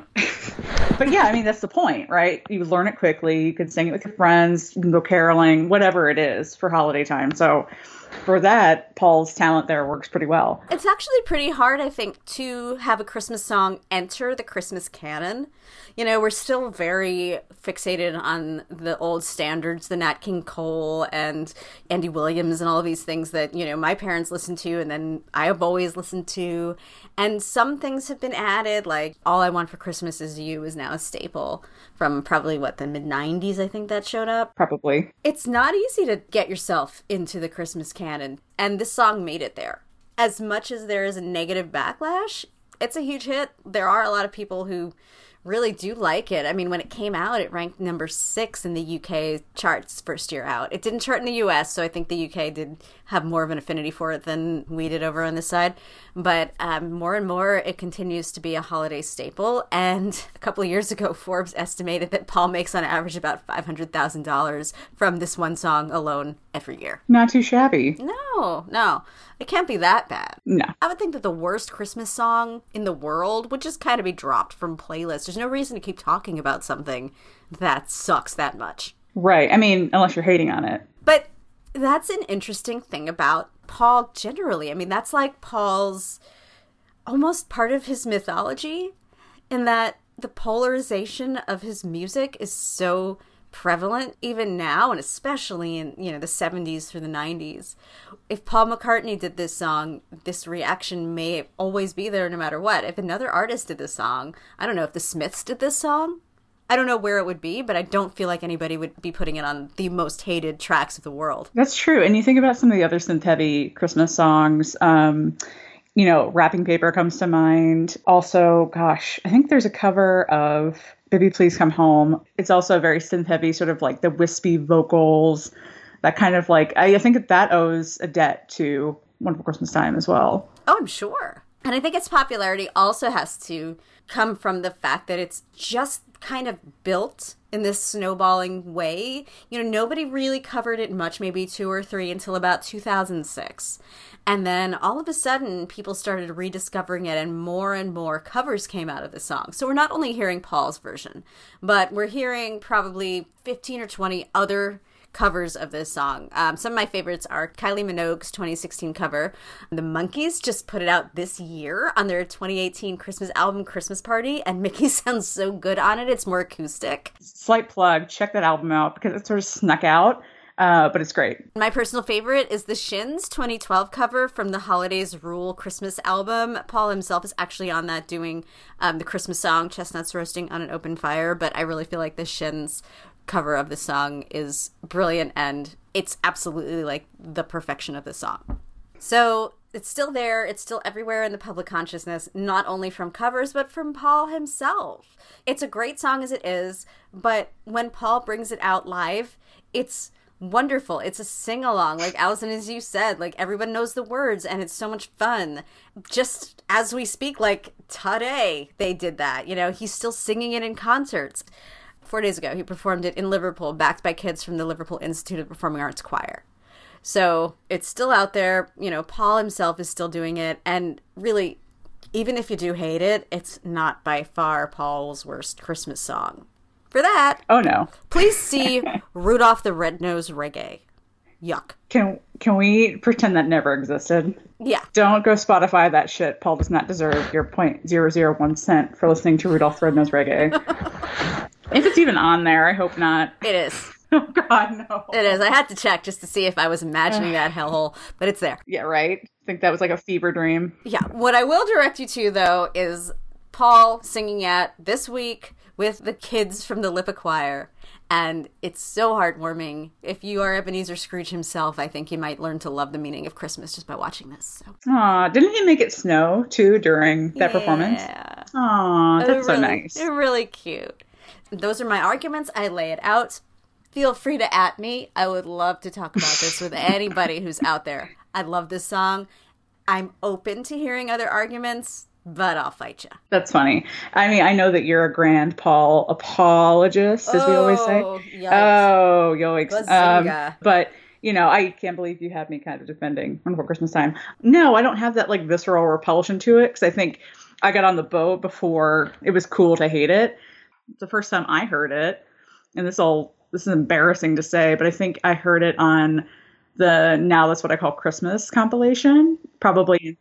But yeah, I mean, that's the point, right? You learn it quickly. You can sing it with your friends. You can go caroling, whatever it is for holiday time. So for that, Paul's talent there works pretty well. It's actually pretty hard, I think, to have a Christmas song enter the Christmas canon. You know, we're still very fixated on the old standards, the Nat King Cole and Andy Williams and all of these things that, you know, my parents listened to and then I have always listened to. And some things have been added, like All I Want for Christmas Is You is now a staple from probably, the mid-90s, I think that showed up. Probably. It's not easy to get yourself into the Christmas canon, and this song made it there. As much as there is a negative backlash, it's a huge hit. There are a lot of people who really do like it. I mean, when it came out, it ranked number 6 in the UK charts first year out. It didn't chart in the US, so I think the UK did have more of an affinity for it than we did over on this side. But more and more, it continues to be a holiday staple. And a couple of years ago, Forbes estimated that Paul makes on average about $500,000 from this one song alone every year. Not too shabby. No. It can't be that bad. No. I would think that the worst Christmas song in the world would just kind of be dropped from playlists. There's no reason to keep talking about something that sucks that much. Right. I mean, unless you're hating on it. But that's an interesting thing about Paul generally. I mean, that's like Paul's almost part of his mythology, in that the polarization of his music is so prevalent even now, and especially in, you know, the 70s through the 90s. If Paul McCartney did this song, this reaction may always be there no matter what. If another artist did this song, I don't know, if the Smiths did this song, I don't know where it would be, but I don't feel like anybody would be putting it on the most hated tracks of the world. That's true. And you think about some of the other synth-heavy Christmas songs, you know, Wrapping Paper comes to mind. Also, gosh, I think there's a cover of Baby Please Come Home. It's also very synth-heavy, sort of like the wispy vocals, that kind of like, I think that owes a debt to Wonderful Christmas Time as well. Oh, I'm sure. And I think its popularity also has to come from the fact that it's just kind of built in this snowballing way. You know, nobody really covered it much, maybe 2 or 3 until about 2006. And then all of a sudden, people started rediscovering it and more covers came out of the song. So we're not only hearing Paul's version, but we're hearing probably 15 or 20 other covers of this song. Some of my favorites are Kylie Minogue's 2016 cover. The Monkees just put it out this year on their 2018 Christmas album, Christmas Party, and Mickey sounds so good on it. It's more acoustic. Slight plug, check that album out because it sort of snuck out. But it's great. My personal favorite is the Shins 2012 cover from the Holidays Rule Christmas album. Paul himself is actually on that doing the Christmas song, Chestnuts Roasting on an Open Fire, but I really feel like the Shins cover of the song is brilliant, and it's absolutely like the perfection of the song. So it's still there. It's still everywhere in the public consciousness, not only from covers, but from Paul himself. It's a great song as it is, but when Paul brings it out live, it's wonderful. It's a sing-along, like Allison, as you said, like everyone knows the words and it's so much fun. Just as we speak, like today they did that, you know, he's still singing it in concerts. 4 days ago, he performed it in Liverpool, backed by kids from the Liverpool Institute of Performing Arts Choir. So it's still out there, you know, Paul himself is still doing it, and really, even if you do hate it, it's not by far Paul's worst Christmas song. For that, oh no, please see Rudolph the Red-Nosed Reggae. Yuck. Can we pretend that never existed? Yeah. Don't go Spotify that shit. Paul does not deserve your 0.001 cent for listening to Rudolph the Red-Nosed Reggae. If it's even on there, I hope not. It is. Oh God, no. It is. I had to check just to see if I was imagining that hellhole, but it's there. Yeah, right. I think that was like a fever dream. Yeah. What I will direct you to, though, is Paul singing at this week with the kids from the Lipa Choir. And it's so heartwarming. If you are Ebenezer Scrooge himself, I think you might learn to love the meaning of Christmas just by watching this. So. Aw, didn't he make it snow, too, during that performance? Yeah. Aw, that's so nice. They're really cute. Those are my arguments. I lay it out. Feel free to @ me. I would love to talk about this with anybody who's out there. I love this song. I'm open to hearing other arguments. but I'll fight you. That's funny. I mean, I know that you're a grand Paul apologist, as we always say. Yikes. Oh, yikes. Bazinga. But, you know, I can't believe you had me kind of defending Wonderful Christmas Time. No, I don't have that like visceral repulsion to it because I think I got on the boat before it was cool to hate it. The first time I heard it, and this is embarrassing to say, but I think I heard it on the Now That's What I Call Christmas compilation, probably in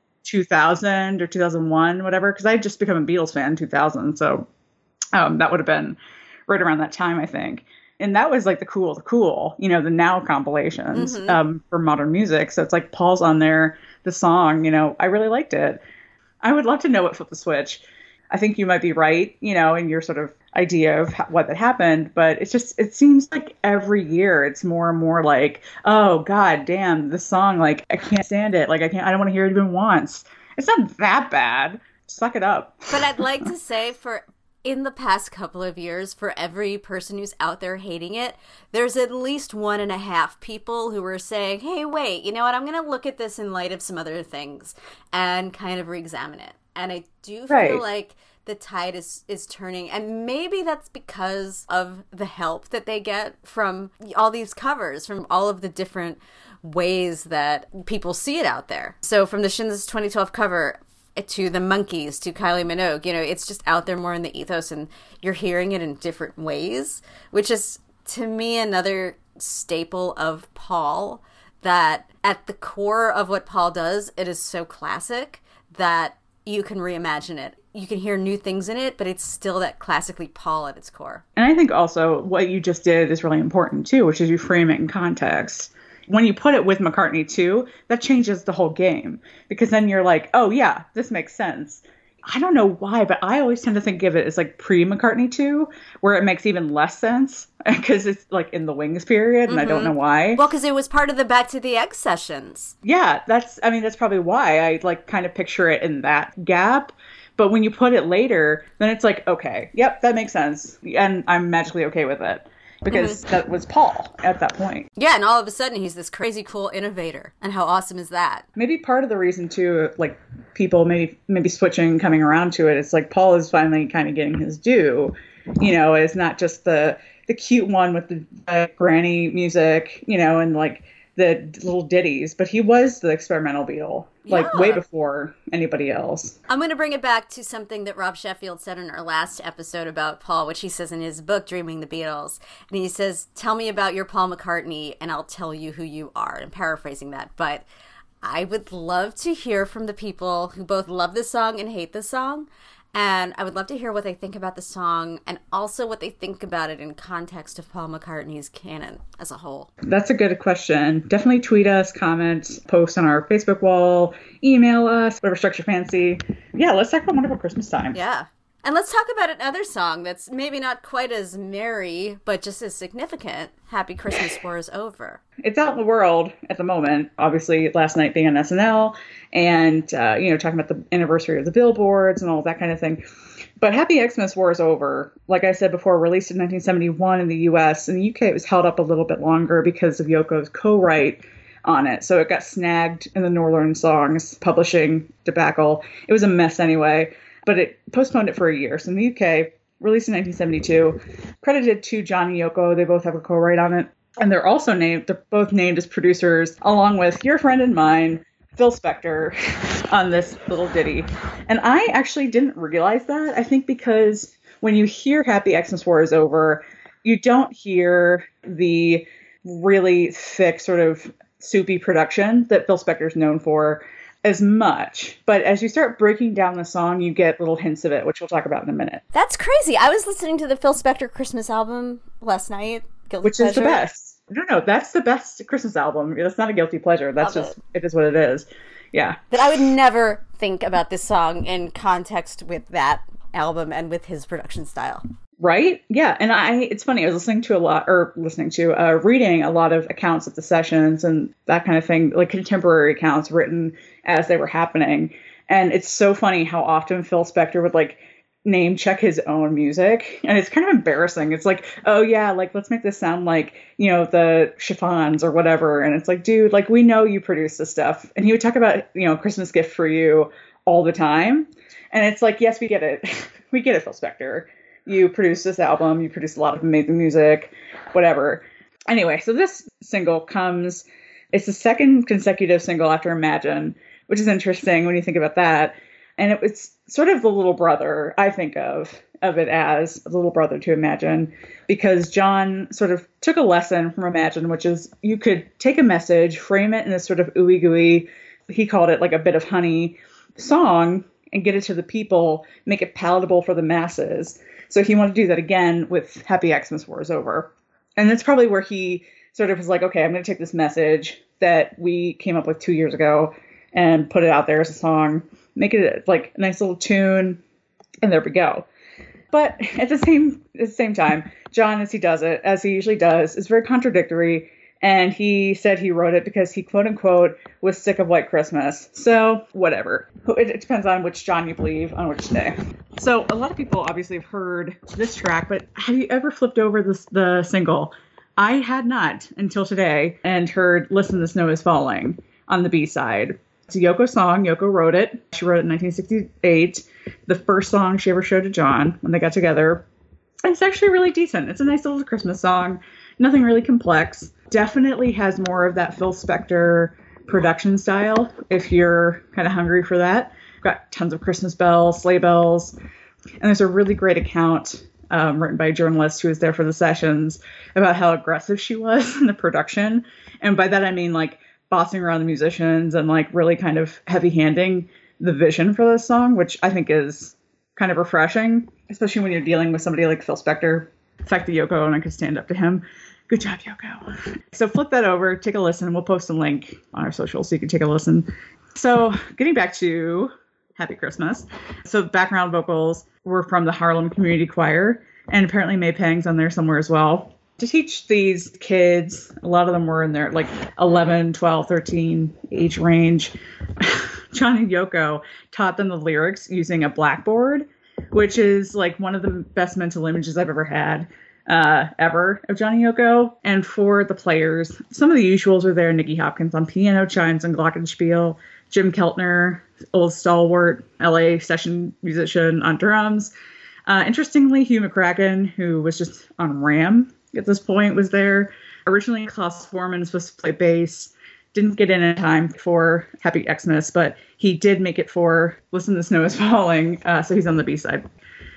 2000 or 2001, whatever, because I had just become a Beatles fan in 2000. So that would have been right around that time, I think. And that was like the cool, you know, the Now compilations for modern music. So it's like Paul's on there, the song, you know, I really liked it. I would love to know what flipped the switch. I think you might be right, you know, in your sort of idea of what that happened. But it seems like every year it's more and more like, oh, God damn, this song, like, I can't stand it. Like, I don't want to hear it even once. It's not that bad. Suck it up. But I'd like to say in the past couple of years, for every person who's out there hating it, there's at least 1.5 people who are saying, hey, wait, you know what? I'm going to look at this in light of some other things and kind of re-examine it. And I do feel like the tide is turning. And maybe that's because of the help that they get from all these covers, from all of the different ways that people see it out there. So from the Shins 2012 cover to the Monkees, to Kylie Minogue, you know, it's just out there more in the ethos and you're hearing it in different ways, which is, to me, another staple of Paul, that at the core of what Paul does, it is so classic that you can reimagine it. You can hear new things in it, but it's still that classically Paul at its core. And I think also what you just did is really important too, which is you frame it in context. When you put it with McCartney 2, that changes the whole game, because then you're like, oh yeah, this makes sense. I don't know why, but I always tend to think of it as like pre-McCartney 2, where it makes even less sense because it's like in the Wings period, and I don't know why. Well, because it was part of the Back to the Egg sessions. Yeah, that's probably why I like kind of picture it in that gap. But when you put it later, then it's like, okay, yep, that makes sense. And I'm magically okay with it. Because that was Paul at that point. Yeah, and all of a sudden he's this crazy cool innovator. And how awesome is that? Maybe part of the reason too, like people maybe switching, coming around to it, it's like Paul is finally kind of getting his due. You know, it's not just the cute one with the granny music, you know, and like the little ditties, but he was the experimental Beatle, like way before anybody else. I'm going to bring it back to something that Rob Sheffield said in our last episode about Paul, which he says in his book, Dreaming the Beatles. And he says, tell me about your Paul McCartney and I'll tell you who you are. I'm paraphrasing that, but I would love to hear from the people who both love this song and hate this song. And I would love to hear what they think about the song and also what they think about it in context of Paul McCartney's canon as a whole. That's a good question. Definitely tweet us, comment, post on our Facebook wall, email us, whatever strikes your fancy. Yeah, let's talk about Wonderful Christmas Time. Yeah. And let's talk about another song that's maybe not quite as merry, but just as significant. Happy Christmas War is Over. It's out in the world at the moment. Obviously, last night being on SNL and, talking about the anniversary of the billboards and all that kind of thing. But Happy Xmas War is Over, like I said before, released in 1971 in the U.S. In the UK, it was held up a little bit longer because of Yoko's co-write on it. So it got snagged in the Northern Songs publishing debacle. It was a mess anyway. But it postponed it for a year. So in the UK, released in 1972, credited to John and Yoko. They both have a co-write on it. And they're both named as producers, along with your friend and mine, Phil Spector, on this little ditty. And I actually didn't realize that. I think because when you hear Happy Xmas War is Over, you don't hear the really thick sort of soupy production that Phil Spector is known for as much. But as you start breaking down the song, you get little hints of it, which we'll talk about in a minute. That's crazy. I was listening to the Phil Spector Christmas album last night. Which is the best. No, that's the best Christmas album. That's not a guilty pleasure. That's it is what it is. Yeah. But I would never think about this song in context with that album and with his production style. Right? Yeah. And it's funny. I was reading a lot of accounts of the sessions and that kind of thing, like contemporary accounts written as they were happening. And it's so funny how often Phil Spector would like name check his own music. And it's kind of embarrassing. It's like, oh yeah, like let's make this sound like, the Chiffons or whatever. And it's like, dude, like we know you produce this stuff. And he would talk about, Christmas Gift for You all the time. And it's like, yes, we get it. We get it, Phil Spector. You produced this album. You produced a lot of amazing music, whatever. Anyway, so this single comes, it's the second consecutive single after Imagine, which is interesting when you think about that. And it's sort of the little brother, I think of it as the little brother to Imagine, because John sort of took a lesson from Imagine, which is you could take a message, frame it in a sort of ooey gooey, he called it like a bit of honey song, and get it to the people, make it palatable for the masses. So he wanted to do that again with Happy Xmas War is Over. And that's probably where he sort of was like, okay, I'm going to take this message that we came up with 2 years ago and put it out there as a song, make it like a nice little tune, and there we go. But at the same time, John, as he usually does, is very contradictory. And he said he wrote it because he, quote unquote, was sick of White Christmas. So whatever. It depends on which John you believe on which day. So a lot of people obviously have heard this track, but have you ever flipped over the single? I had not until today and heard Listen, the Snow is Falling on the B-side. It's a Yoko song. Yoko wrote it. She wrote it in 1968. The first song she ever showed to John when they got together. And it's actually really decent. It's a nice little Christmas song. Nothing really complex. Definitely has more of that Phil Spector production style if you're kind of hungry for that. Got tons of Christmas bells, sleigh bells. And there's a really great account written by a journalist who was there for the sessions about how aggressive she was in the production. And by that, I mean like bossing around the musicians and like really kind of heavy-handing the vision for this song, which I think is kind of refreshing, especially when you're dealing with somebody like Phil Spector. In fact, the Yoko, and I could stand up to him. Good job, Yoko. So flip that over, take a listen. We'll post a link on our socials so you can take a listen. So getting back to Happy Christmas. So background vocals were from the Harlem Community Choir, and apparently May Pang's on there somewhere as well. To teach these kids, a lot of them were in their like 11, 12, 13 age range. John and Yoko taught them the lyrics using a blackboard, which is like one of the best mental images I've ever had ever of John and Yoko. And for the players, some of the usuals are there. Nicky Hopkins on piano, chimes and glockenspiel, Jim Keltner, old stalwart LA session musician on drums. Interestingly, Hugh McCracken, who was just on Ram at this point, was there. Originally, Klaus Foreman was supposed to play bass. Didn't get in time for Happy Xmas, but he did make it for Listen, the Snow is Falling. So he's on the B-side.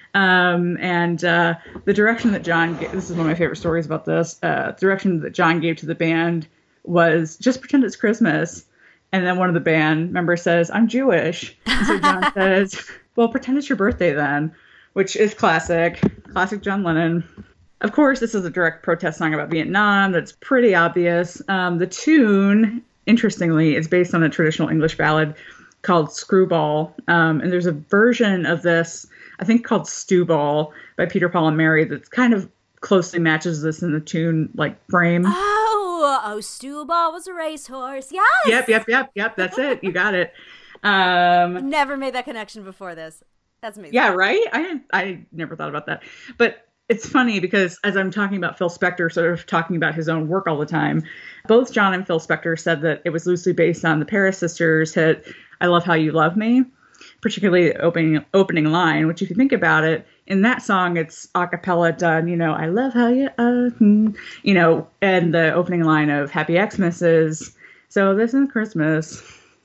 And the direction that John gave, this is one of my favorite stories about this, the direction that John gave to the band was just pretend it's Christmas. And then one of the band members says, I'm Jewish. And so John says, well, pretend it's your birthday then, which is classic John Lennon. Of course, this is a direct protest song about Vietnam. That's pretty obvious. The tune, interestingly, is based on a traditional English ballad called Screwball. And there's a version of this, I think, called Stewball by Peter, Paul and Mary that's kind of closely matches this in the tune like frame. Oh, Stewball was a racehorse. Yes. Yep. That's it. You got it. Never made that connection before this. That's amazing. Yeah, right? I never thought about that. But it's funny because as I'm talking about Phil Spector sort of talking about his own work all the time, both John and Phil Spector said that it was loosely based on the Paris Sisters hit I Love How You Love Me, particularly the opening line, which if you think about it, in that song, it's a cappella done, I love how you, and the opening line of Happy Xmas is, so this is Christmas.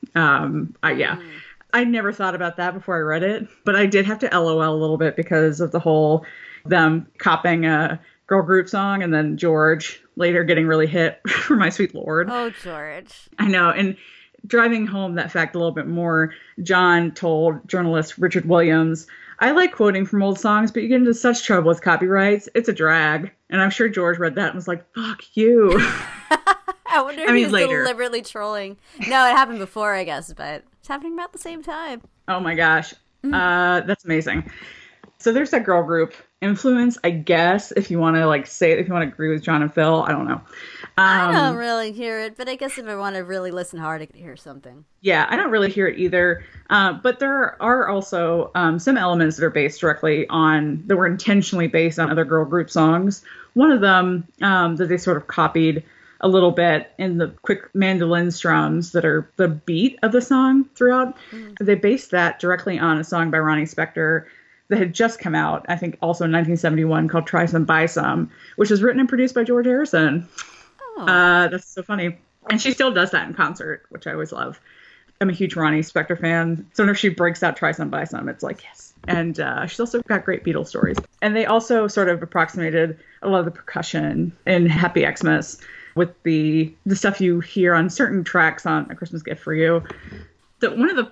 I never thought about that before I read it, but I did have to LOL a little bit because of the whole them copying a girl group song and then George later getting really hit for My Sweet Lord. Oh, George. I know. And driving home that fact a little bit more, John told journalist Richard Williams, I like quoting from old songs, but you get into such trouble with copyrights. It's a drag. And I'm sure George read that and was like, fuck you. I wonder if he was deliberately trolling. No, it happened before, I guess, but it's happening about the same time. Oh my gosh. That's amazing. So there's that girl group influence, I guess, if you want to if you want to agree with John and Phil. I don't know. I don't really hear it, but I guess if I want to really listen hard, I could hear something. Yeah, I don't really hear it either. But there are also some elements that are based directly that were intentionally based on other girl group songs. One of them that they sort of copied a little bit in the quick mandolin strums that are the beat of the song throughout. They based that directly on a song by Ronnie Spector that had just come out, I think also in 1971, called Try Some, Buy Some, which was written and produced by George Harrison. Oh. That's so funny. And she still does that in concert, which I always love. I'm a huge Ronnie Spector fan. So whenever she breaks out Try Some, Buy Some, it's like, yes. And she's also got great Beatles stories. And they also sort of approximated a lot of the percussion in Happy Xmas with the stuff you hear on certain tracks on A Christmas Gift for You. One of the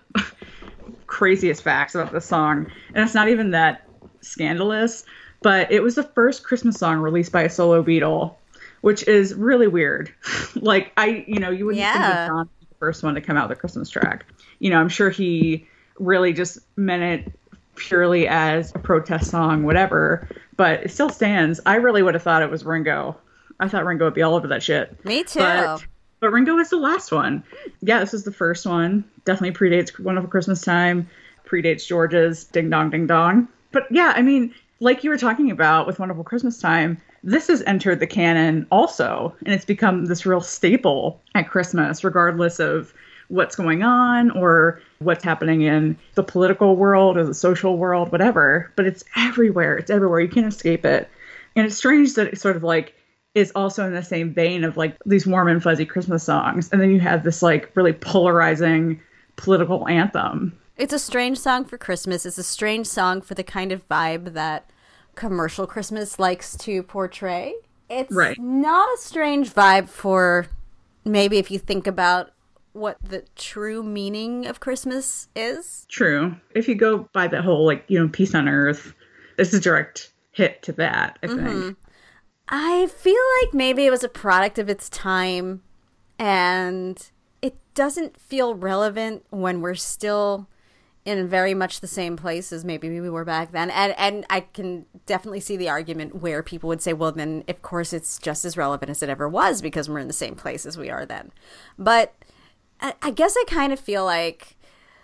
craziest facts about this song, and it's not even that scandalous, but it was the first Christmas song released by a solo Beatle, which is really weird. Like, you wouldn't think that John was the first one to come out with a Christmas track. I'm sure he really just meant it purely as a protest song, whatever, but it still stands. I really would have thought it was Ringo. I thought Ringo would be all over that shit. Me too. But Ringo was the last one. Yeah, this is the first one. Definitely predates Wonderful Christmas Time, predates George's Ding Dong Ding Dong. But yeah, I mean, like you were talking about with Wonderful Christmas Time, this has entered the canon also, and it's become this real staple at Christmas, regardless of what's going on or what's happening in the political world or the social world, whatever. But it's everywhere. It's everywhere. You can't escape it. And it's strange that it sort of like is also in the same vein of like these warm and fuzzy Christmas songs. And then you have this like really polarizing political anthem. It's a strange song for Christmas. It's a strange song for the kind of vibe that commercial Christmas likes to portray. It's not a strange vibe for maybe if you think about what the true meaning of Christmas is. True. If you go by the whole, like, peace on earth, this is a direct hit to that, I think. I feel like maybe it was a product of its time, and it doesn't feel relevant when we're still in very much the same place as maybe we were back then. And I can definitely see the argument where people would say, well, then, of course, it's just as relevant as it ever was because we're in the same place as we are then. But I guess I kind of feel like,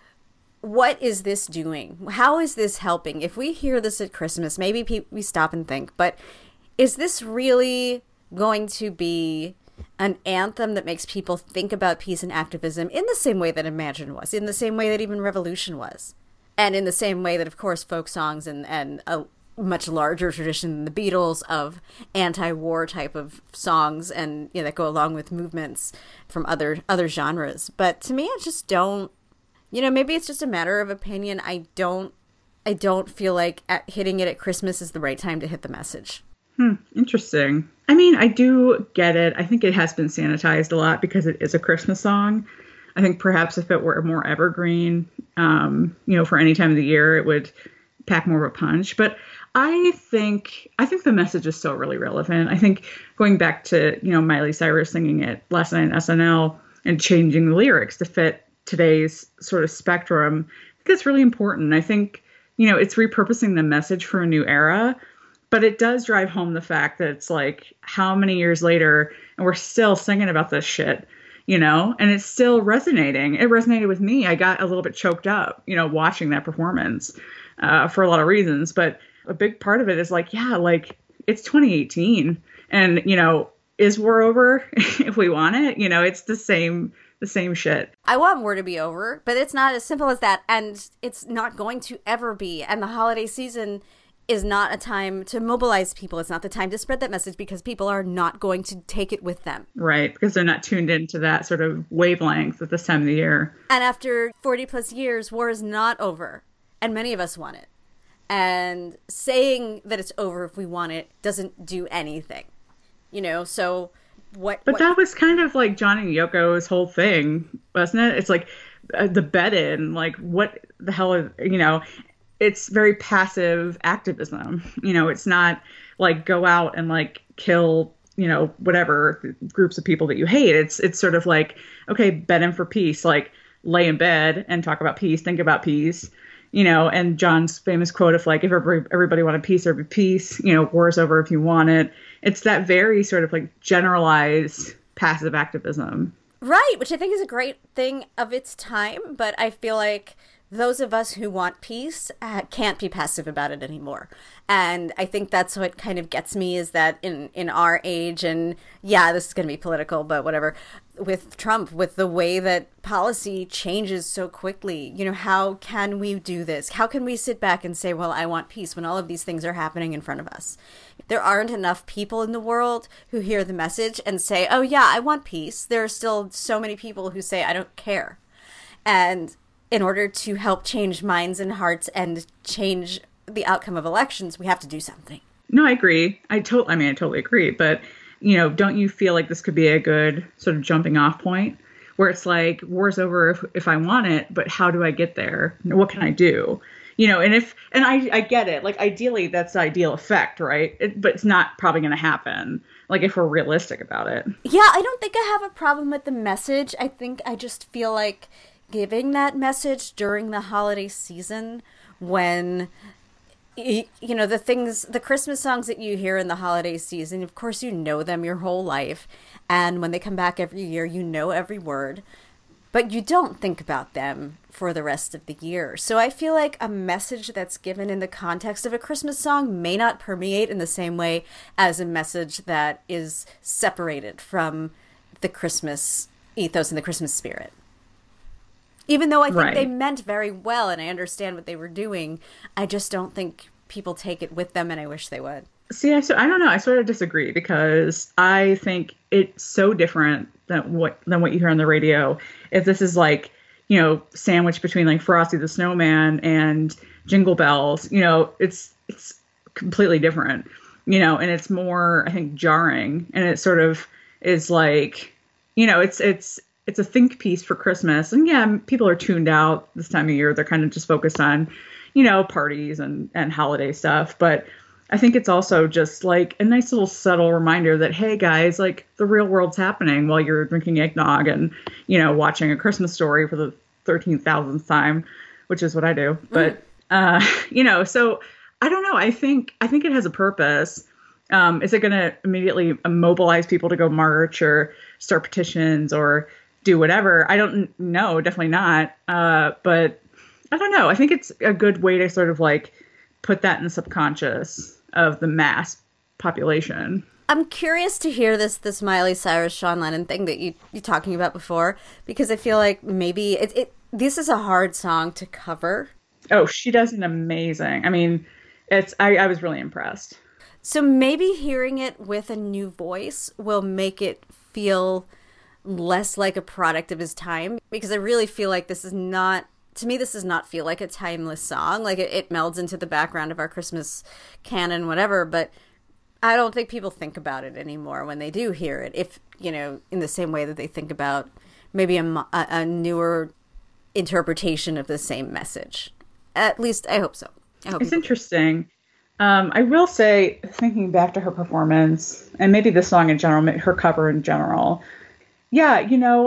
what is this doing? How is this helping? If we hear this at Christmas, maybe we stop and think, but is this really going to be an anthem that makes people think about peace and activism in the same way that Imagine was, in the same way that even Revolution was, and in the same way that, of course, folk songs and a much larger tradition than the Beatles of anti-war type of songs and that go along with movements from other genres. But to me, I just don't, maybe it's just a matter of opinion. I don't feel like hitting it at Christmas is the right time to hit the message. Interesting. I mean, I do get it. I think it has been sanitized a lot because it is a Christmas song. I think perhaps if it were more evergreen, for any time of the year, it would pack more of a punch. But I think the message is still really relevant. I think going back to, Miley Cyrus singing it last night on SNL and changing the lyrics to fit today's sort of spectrum, I think it's really important. I think, it's repurposing the message for a new era. But it does drive home the fact that it's like, how many years later, and we're still singing about this shit, and it's still resonating. It resonated with me. I got a little bit choked up, watching that performance for a lot of reasons. But a big part of it is like, yeah, like it's 2018 and, is war over if we want it? It's the same shit. I want war to be over, but it's not as simple as that. And it's not going to ever be. And the holiday season is not a time to mobilize people. It's not the time to spread that message because people are not going to take it with them. Right, because they're not tuned into that sort of wavelength at this time of the year. And after 40 plus years, war is not over. And many of us want it. And saying that it's over if we want it doesn't do anything. So what... But that was kind of like John and Yoko's whole thing, wasn't it? It's like the bed-in, like what the hell, it's very passive activism. It's not like go out and like kill, whatever groups of people that you hate. It's sort of like, okay, bed in for peace, like lay in bed and talk about peace, think about peace, and John's famous quote of like, if everybody wanted peace, there'd be peace, war's over if you want it. It's that very sort of like generalized passive activism. Right, which I think is a great thing of its time, but I feel like those of us who want peace can't be passive about it anymore. And I think that's what kind of gets me, is that in our age, and yeah, this is going to be political, but whatever, with Trump, with the way that policy changes so quickly, how can we do this? How can we sit back and say, well, I want peace, when all of these things are happening in front of us? There aren't enough people in the world who hear the message and say, oh yeah, I want peace. There are still so many people who say, I don't care. And in order to help change minds and hearts and change the outcome of elections, we have to do something. No, I agree. I totally agree. But, don't you feel like this could be a good sort of jumping off point where it's like, war's over if I want it, but how do I get there? What can I do? And I get it. Like, ideally, that's the ideal effect, right? But it's not probably going to happen, like, if we're realistic about it. Yeah, I don't think I have a problem with the message. I just feel like giving that message during the holiday season, when the Christmas songs that you hear in the holiday season, of course you know them your whole life, and when they come back every year, you know every word, but you don't think about them for the rest of the year. So I feel like a message that's given in the context of a Christmas song may not permeate in the same way as a message that is separated from the Christmas ethos and the Christmas spirit. Even though I think they meant very well and I understand what they were doing, I just don't think people take it with them, and I wish they would. See, I don't know. I sort of disagree, because I think it's so different than what you hear on the radio. If this is like, sandwiched between like Frosty the Snowman and Jingle Bells, it's completely different, and it's more, I think, jarring, and it sort of is like, it's a think piece for Christmas. And yeah, people are tuned out this time of year. They're kind of just focused on, parties and holiday stuff. But I think it's also just like a nice little subtle reminder that, hey guys, like, the real world's happening while you're drinking eggnog and, watching A Christmas Story for the 13,000th time, which is what I do. But, so I don't know. I think it has a purpose. Is it going to immediately mobilize people to go march or start petitions or do whatever? I don't know. Definitely not. But I don't know. I think it's a good way to sort of like put that in the subconscious of the mass population. I'm curious to hear this Miley Cyrus, Sean Lennon thing that you're talking about before, because I feel like maybe this is a hard song to cover. Oh, she does an amazing. I mean, I was really impressed. So maybe hearing it with a new voice will make it feel less like a product of his time, because I really feel like this does not feel like a timeless song. Like, it melds into the background of our Christmas canon, whatever, but I don't think people think about it anymore when they do hear it, if, in the same way that they think about maybe a newer interpretation of the same message. At least I hope so. It's interesting. I will say, thinking back to her performance, and maybe the song in general, her cover in general, yeah,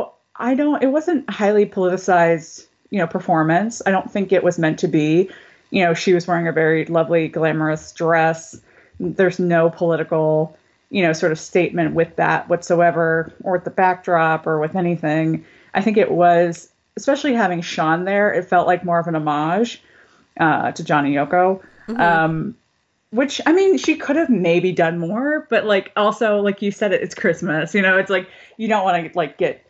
it wasn't highly politicized, performance. I don't think it was meant to be. She was wearing a very lovely, glamorous dress. There's no political, sort of statement with that whatsoever, or with the backdrop, or with anything. I think it was, especially having Sean there, it felt like more of an homage to John and Yoko. Mm-hmm. Which, I mean, she could have maybe done more, but like, also, like you said, it's Christmas, it's like, you don't want to like get,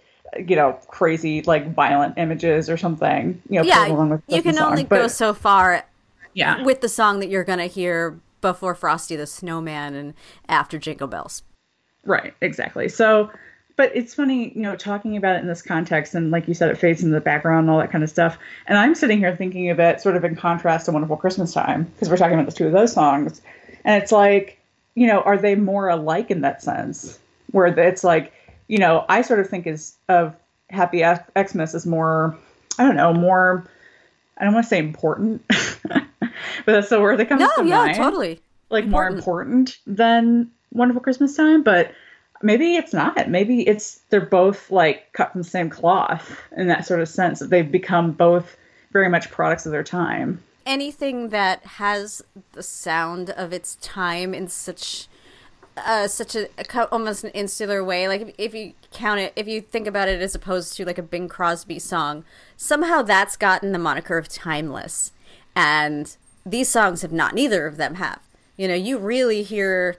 crazy, like violent images or something, yeah, you can only go so far yeah, with the song that you're going to hear before Frosty the Snowman and after Jingle Bells. Right, exactly. So, but it's funny, talking about it in this context, and like you said, it fades in the background and all that kind of stuff. And I'm sitting here thinking of it sort of in contrast to Wonderful Christmas Time, because we're talking about the two of those songs. And it's like, are they more alike in that sense? Where it's like, I sort of think of Happy Xmas as more, I don't want to say important, but that's the word that comes to mind. Yeah, totally. Like important. More important than Wonderful Christmas Time, but maybe it's not. Maybe they're both like cut from the same cloth in that sort of sense, that they've become both very much products of their time. Anything that has the sound of its time in such such almost an insular way. Like if you count it, if you think about it as opposed to like a Bing Crosby song, somehow that's gotten the moniker of timeless. And these songs have not. Neither of them have. You know, you really hear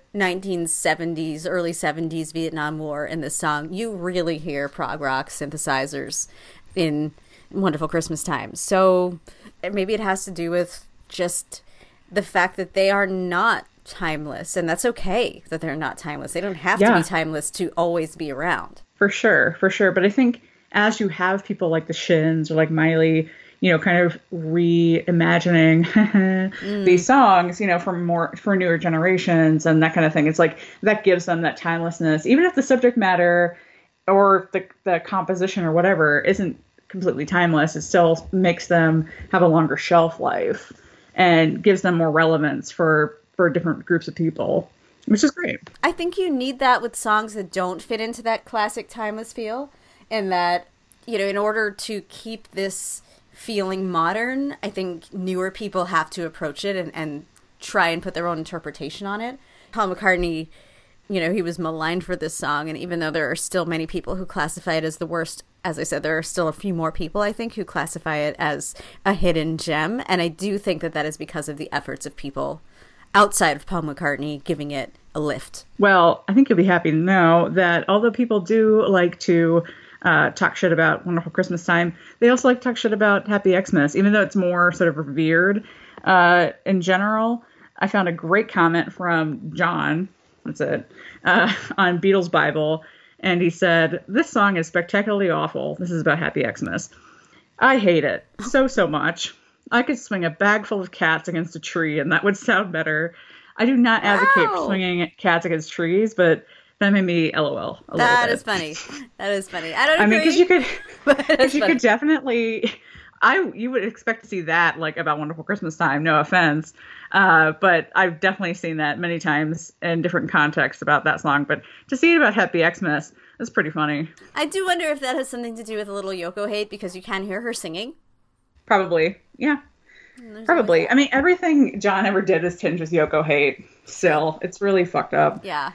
1970s, early 70s Vietnam War in this song. You really hear prog rock synthesizers in Wonderful Christmas Time. So maybe it has to do with just the fact that they are not timeless, and that's okay that they're not timeless. They don't have to be timeless to always be around. For sure. But I think as you have people like the Shins or like Miley, you know, kind of reimagining these songs, you know, for newer generations and that kind of thing, it's like that gives them that timelessness, even if the subject matter or the composition or whatever isn't completely timeless. It still makes them have a longer shelf life and gives them more relevance for different groups of people, which is great. I think you need that with songs that don't fit into that classic timeless feel, and that, you know, in order to keep this feeling modern, I think newer people have to approach it and try and put their own interpretation on it. Paul McCartney, you know, he was maligned for this song, and even though there are still many people who classify it as the worst, as I said, there are still a few more people, I think, who classify it as a hidden gem, and I do think that is because of the efforts of people outside of Paul McCartney giving it a lift. Well, I think you'll be happy to know that although people do like to talk shit about Wonderful Christmas Time, they also like to talk shit about Happy Xmas, even though it's more sort of revered in general. I found a great comment from John, on Beatles Bible, and he said, "This song is spectacularly awful. This is about Happy Xmas. I hate it so much. I could swing a bag full of cats against a tree and that would sound better. I do not advocate for swinging cats against trees, but that made me LOL a little bit." Is funny. That is funny. I don't agree. I mean, because you could definitely, you would expect to see that like about Wonderful Christmas Time, no offense. But I've definitely seen that many times in different contexts about that song. But to see it about Happy Xmas is pretty funny. I do wonder if that has something to do with a little Yoko hate, because you can hear her singing. Probably. Yeah. Probably. I mean, everything John ever did is tinged with Yoko hate. Still, it's really fucked up. Yeah.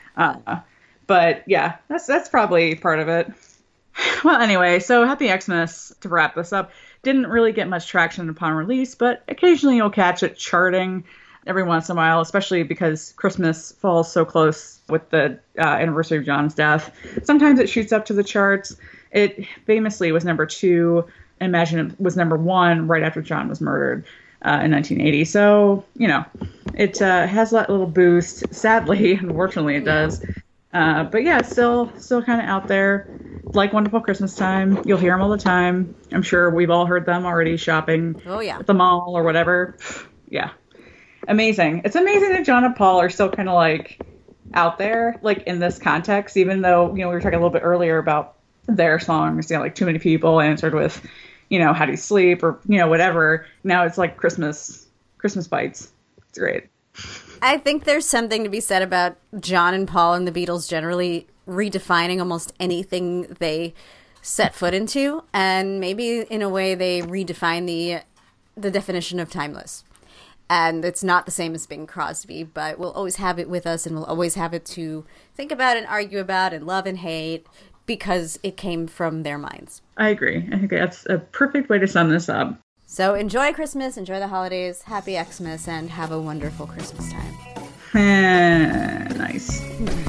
But yeah, that's probably part of it. Well, anyway, so Happy Xmas, to wrap this up, didn't really get much traction upon release, but occasionally you'll catch it charting every once in a while, especially because Christmas falls so close with the anniversary of John's death. Sometimes it shoots up to the charts. It famously was number 2. Imagine it was number 1 right after John was murdered in 1980. So, you know, it has that little boost. Sadly, unfortunately, it does. But yeah, still kind of out there. Like Wonderful Christmas Time. You'll hear them all the time. I'm sure we've all heard them already shopping at the mall or whatever. Yeah. Amazing. It's amazing that John and Paul are still kind of like out there, like in this context, even though, you know, we were talking a little bit earlier about their songs, you know, like Too Many People answered with, you know, How Do You Sleep, or, you know, whatever. Now it's like Christmas bites. It's great. I think there's something to be said about John and Paul and the Beatles generally redefining almost anything they set foot into, and maybe in a way they redefine the definition of timeless. And it's not the same as Bing Crosby, but we'll always have it with us, and we'll always have it to think about and argue about and love and hate, because it came from their minds. I agree. I think that's a perfect way to sum this up. So enjoy Christmas, enjoy the holidays, Happy Xmas, and have a wonderful Christmas time. Nice.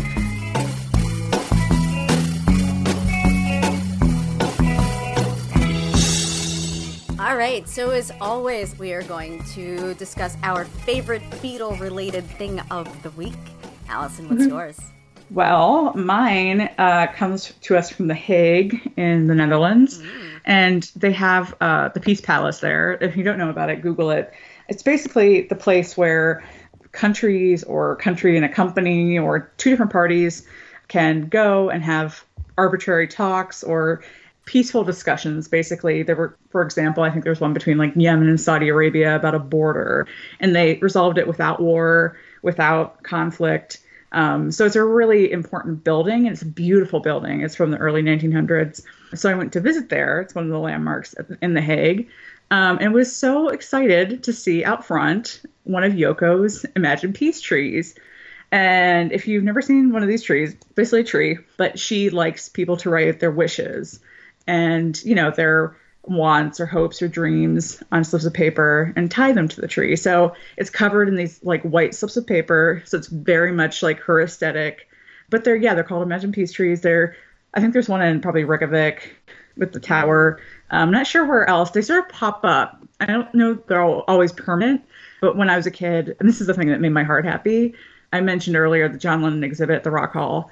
All right, so as always, we are going to discuss our favorite Beatle-related thing of the week. Allison, what's yours? Well, mine comes to us from The Hague in the Netherlands, and they have the Peace Palace there. If you don't know about it, Google it. It's basically the place where countries or country and a company or two different parties can go and have arbitrary talks or peaceful discussions. Basically, there were, for example, I think there was one between like Yemen and Saudi Arabia about a border, and they resolved it without war, without conflict. So it's a really important building, and it's a beautiful building. It's from the early 1900s. So I went to visit there. It's one of the landmarks in The Hague, and was so excited to see out front one of Yoko's Imagine Peace trees. And if you've never seen one of these trees, basically a tree, but she likes people to write their wishes and, their wants or hopes or dreams on slips of paper and tie them to the tree. So it's covered in these like white slips of paper. So it's very much like her aesthetic. But they're called Imagine Peace trees. I think there's one in probably Reykjavik with the tower. I'm not sure where else. They sort of pop up. I don't know if they're always permanent, but when I was a kid, and this is the thing that made my heart happy, I mentioned earlier the John Lennon exhibit at the Rock Hall.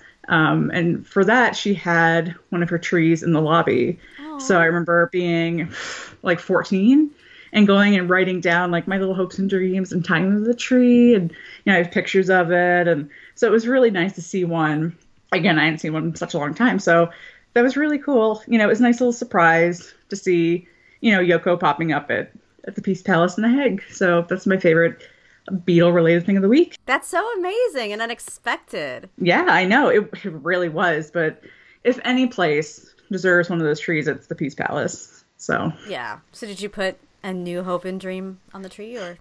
And for that, she had one of her trees in the lobby. Aww. So I remember being like 14 and going and writing down like my little hopes and dreams and tying them to the tree. And, I have pictures of it. And so it was really nice to see one. Again, I hadn't seen one in such a long time. So that was really cool. It was a nice little surprise to see, Yoko popping up at the Peace Palace in The Hague. So that's my favorite Beatle-related thing of the week. That's so amazing and unexpected. Yeah, I know. It really was. But if any place deserves one of those trees, it's the Peace Palace. So yeah. So did you put a new hope and dream on the tree, or?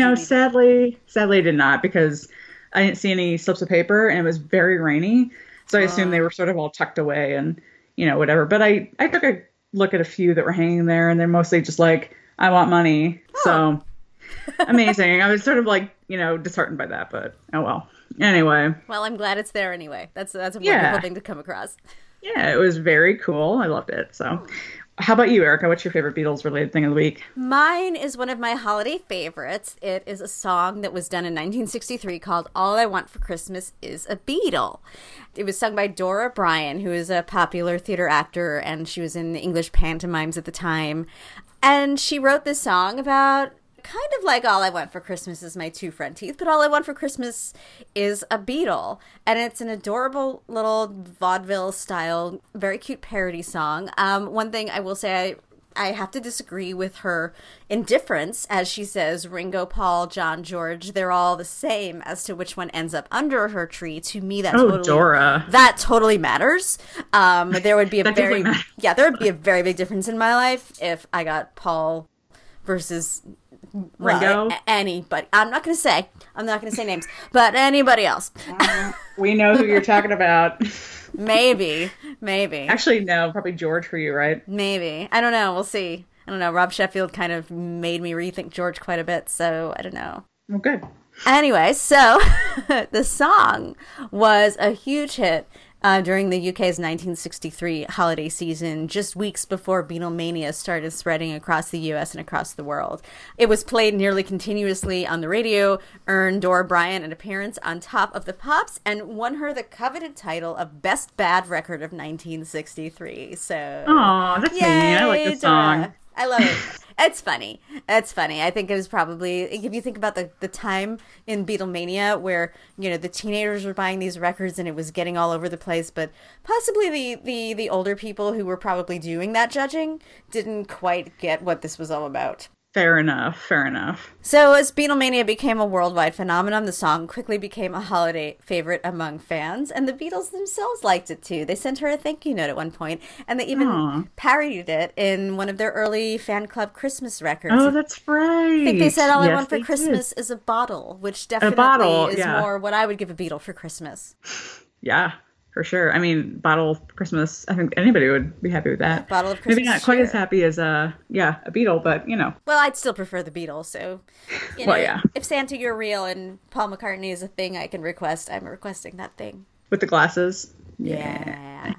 Sadly, I did not, because I didn't see any slips of paper and it was very rainy. So I assumed they were sort of all tucked away and, whatever. But I took a look at a few that were hanging there, and they're mostly just like, I want money. Oh. So amazing. I was sort of like, disheartened by that, but oh well. Anyway. Well, I'm glad it's there anyway. That's a wonderful thing to come across. Yeah, it was very cool. I loved it. So how about you, Erica? What's your favorite Beatles-related thing of the week? Mine is one of my holiday favorites. It is a song that was done in 1963 called All I Want for Christmas is a Beatle. It was sung by Dora Bryan, who is a popular theater actor, and she was in the English pantomimes at the time. And she wrote this song about kind of like all I want for Christmas is my two front teeth, but all I want for Christmas is a Beatle. And it's an adorable little vaudeville style, very cute parody song. One thing I will say, I have to disagree with her indifference, as she says, Ringo, Paul, John, George, they're all the same as to which one ends up under her tree. To me, Dora. That totally matters. There would be a there would be a very big difference in my life if I got Paul versus Ringo. Anybody. I'm not going to say names, but anybody else. We know who you're talking about. Maybe. Actually, no, probably George for you, right? Maybe. I don't know. We'll see. I don't know. Rob Sheffield kind of made me rethink George quite a bit, so I don't know. Well, good. Anyway, so the song was a huge hit during the UK's 1963 holiday season, just weeks before Beatlemania started spreading across the US and across the world. It was played nearly continuously on the radio, earned Dora Bryan an appearance on Top of the Pops, and won her the coveted title of Best Bad Record of 1963. So, oh, that's neat. I like the song. I love it. It's funny. I think it was probably, if you think about the time in Beatlemania where, the teenagers were buying these records and it was getting all over the place, but possibly the older people who were probably doing that judging didn't quite get what this was all about. Fair enough. So as Beatlemania became a worldwide phenomenon, the song quickly became a holiday favorite among fans, and the Beatles themselves liked it too. They sent her a thank you note at one point, and they even parodied it in one of their early fan club Christmas records. Oh, that's right. I think they said all I want for Christmas is a bottle, which definitely is more what I would give a Beatle for Christmas. Yeah. For sure. I mean, bottle Christmas, I think anybody would be happy with that. A bottle of Christmas. Maybe not quite as happy as a Beatle, but Well, I'd still prefer the Beatles, so if Santa, you're real and Paul McCartney is a thing I can request, I'm requesting that thing. With the glasses? Yeah.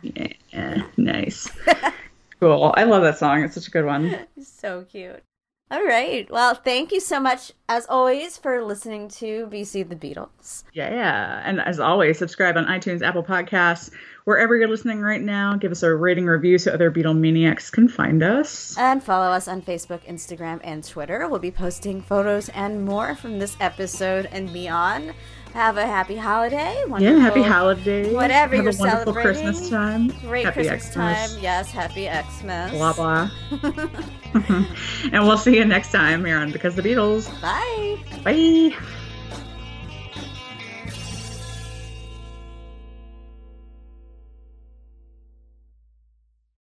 Nice. Cool. I love that song. It's such a good one. So cute. All right. Well, thank you so much, as always, for listening to BC the Beatles. Yeah. And as always, subscribe on iTunes, Apple Podcasts, wherever you're listening right now. Give us a rating review so other Beatle maniacs can find us. And follow us on Facebook, Instagram, and Twitter. We'll be posting photos and more from this episode and beyond. Have a happy holiday. Happy holiday. Whatever Have you're a wonderful celebrating. Christmas time. Great happy Christmas Xmas. time. Yes, happy Xmas. Blah, blah. And we'll see you next time here on Because the Beatles. Bye. Bye.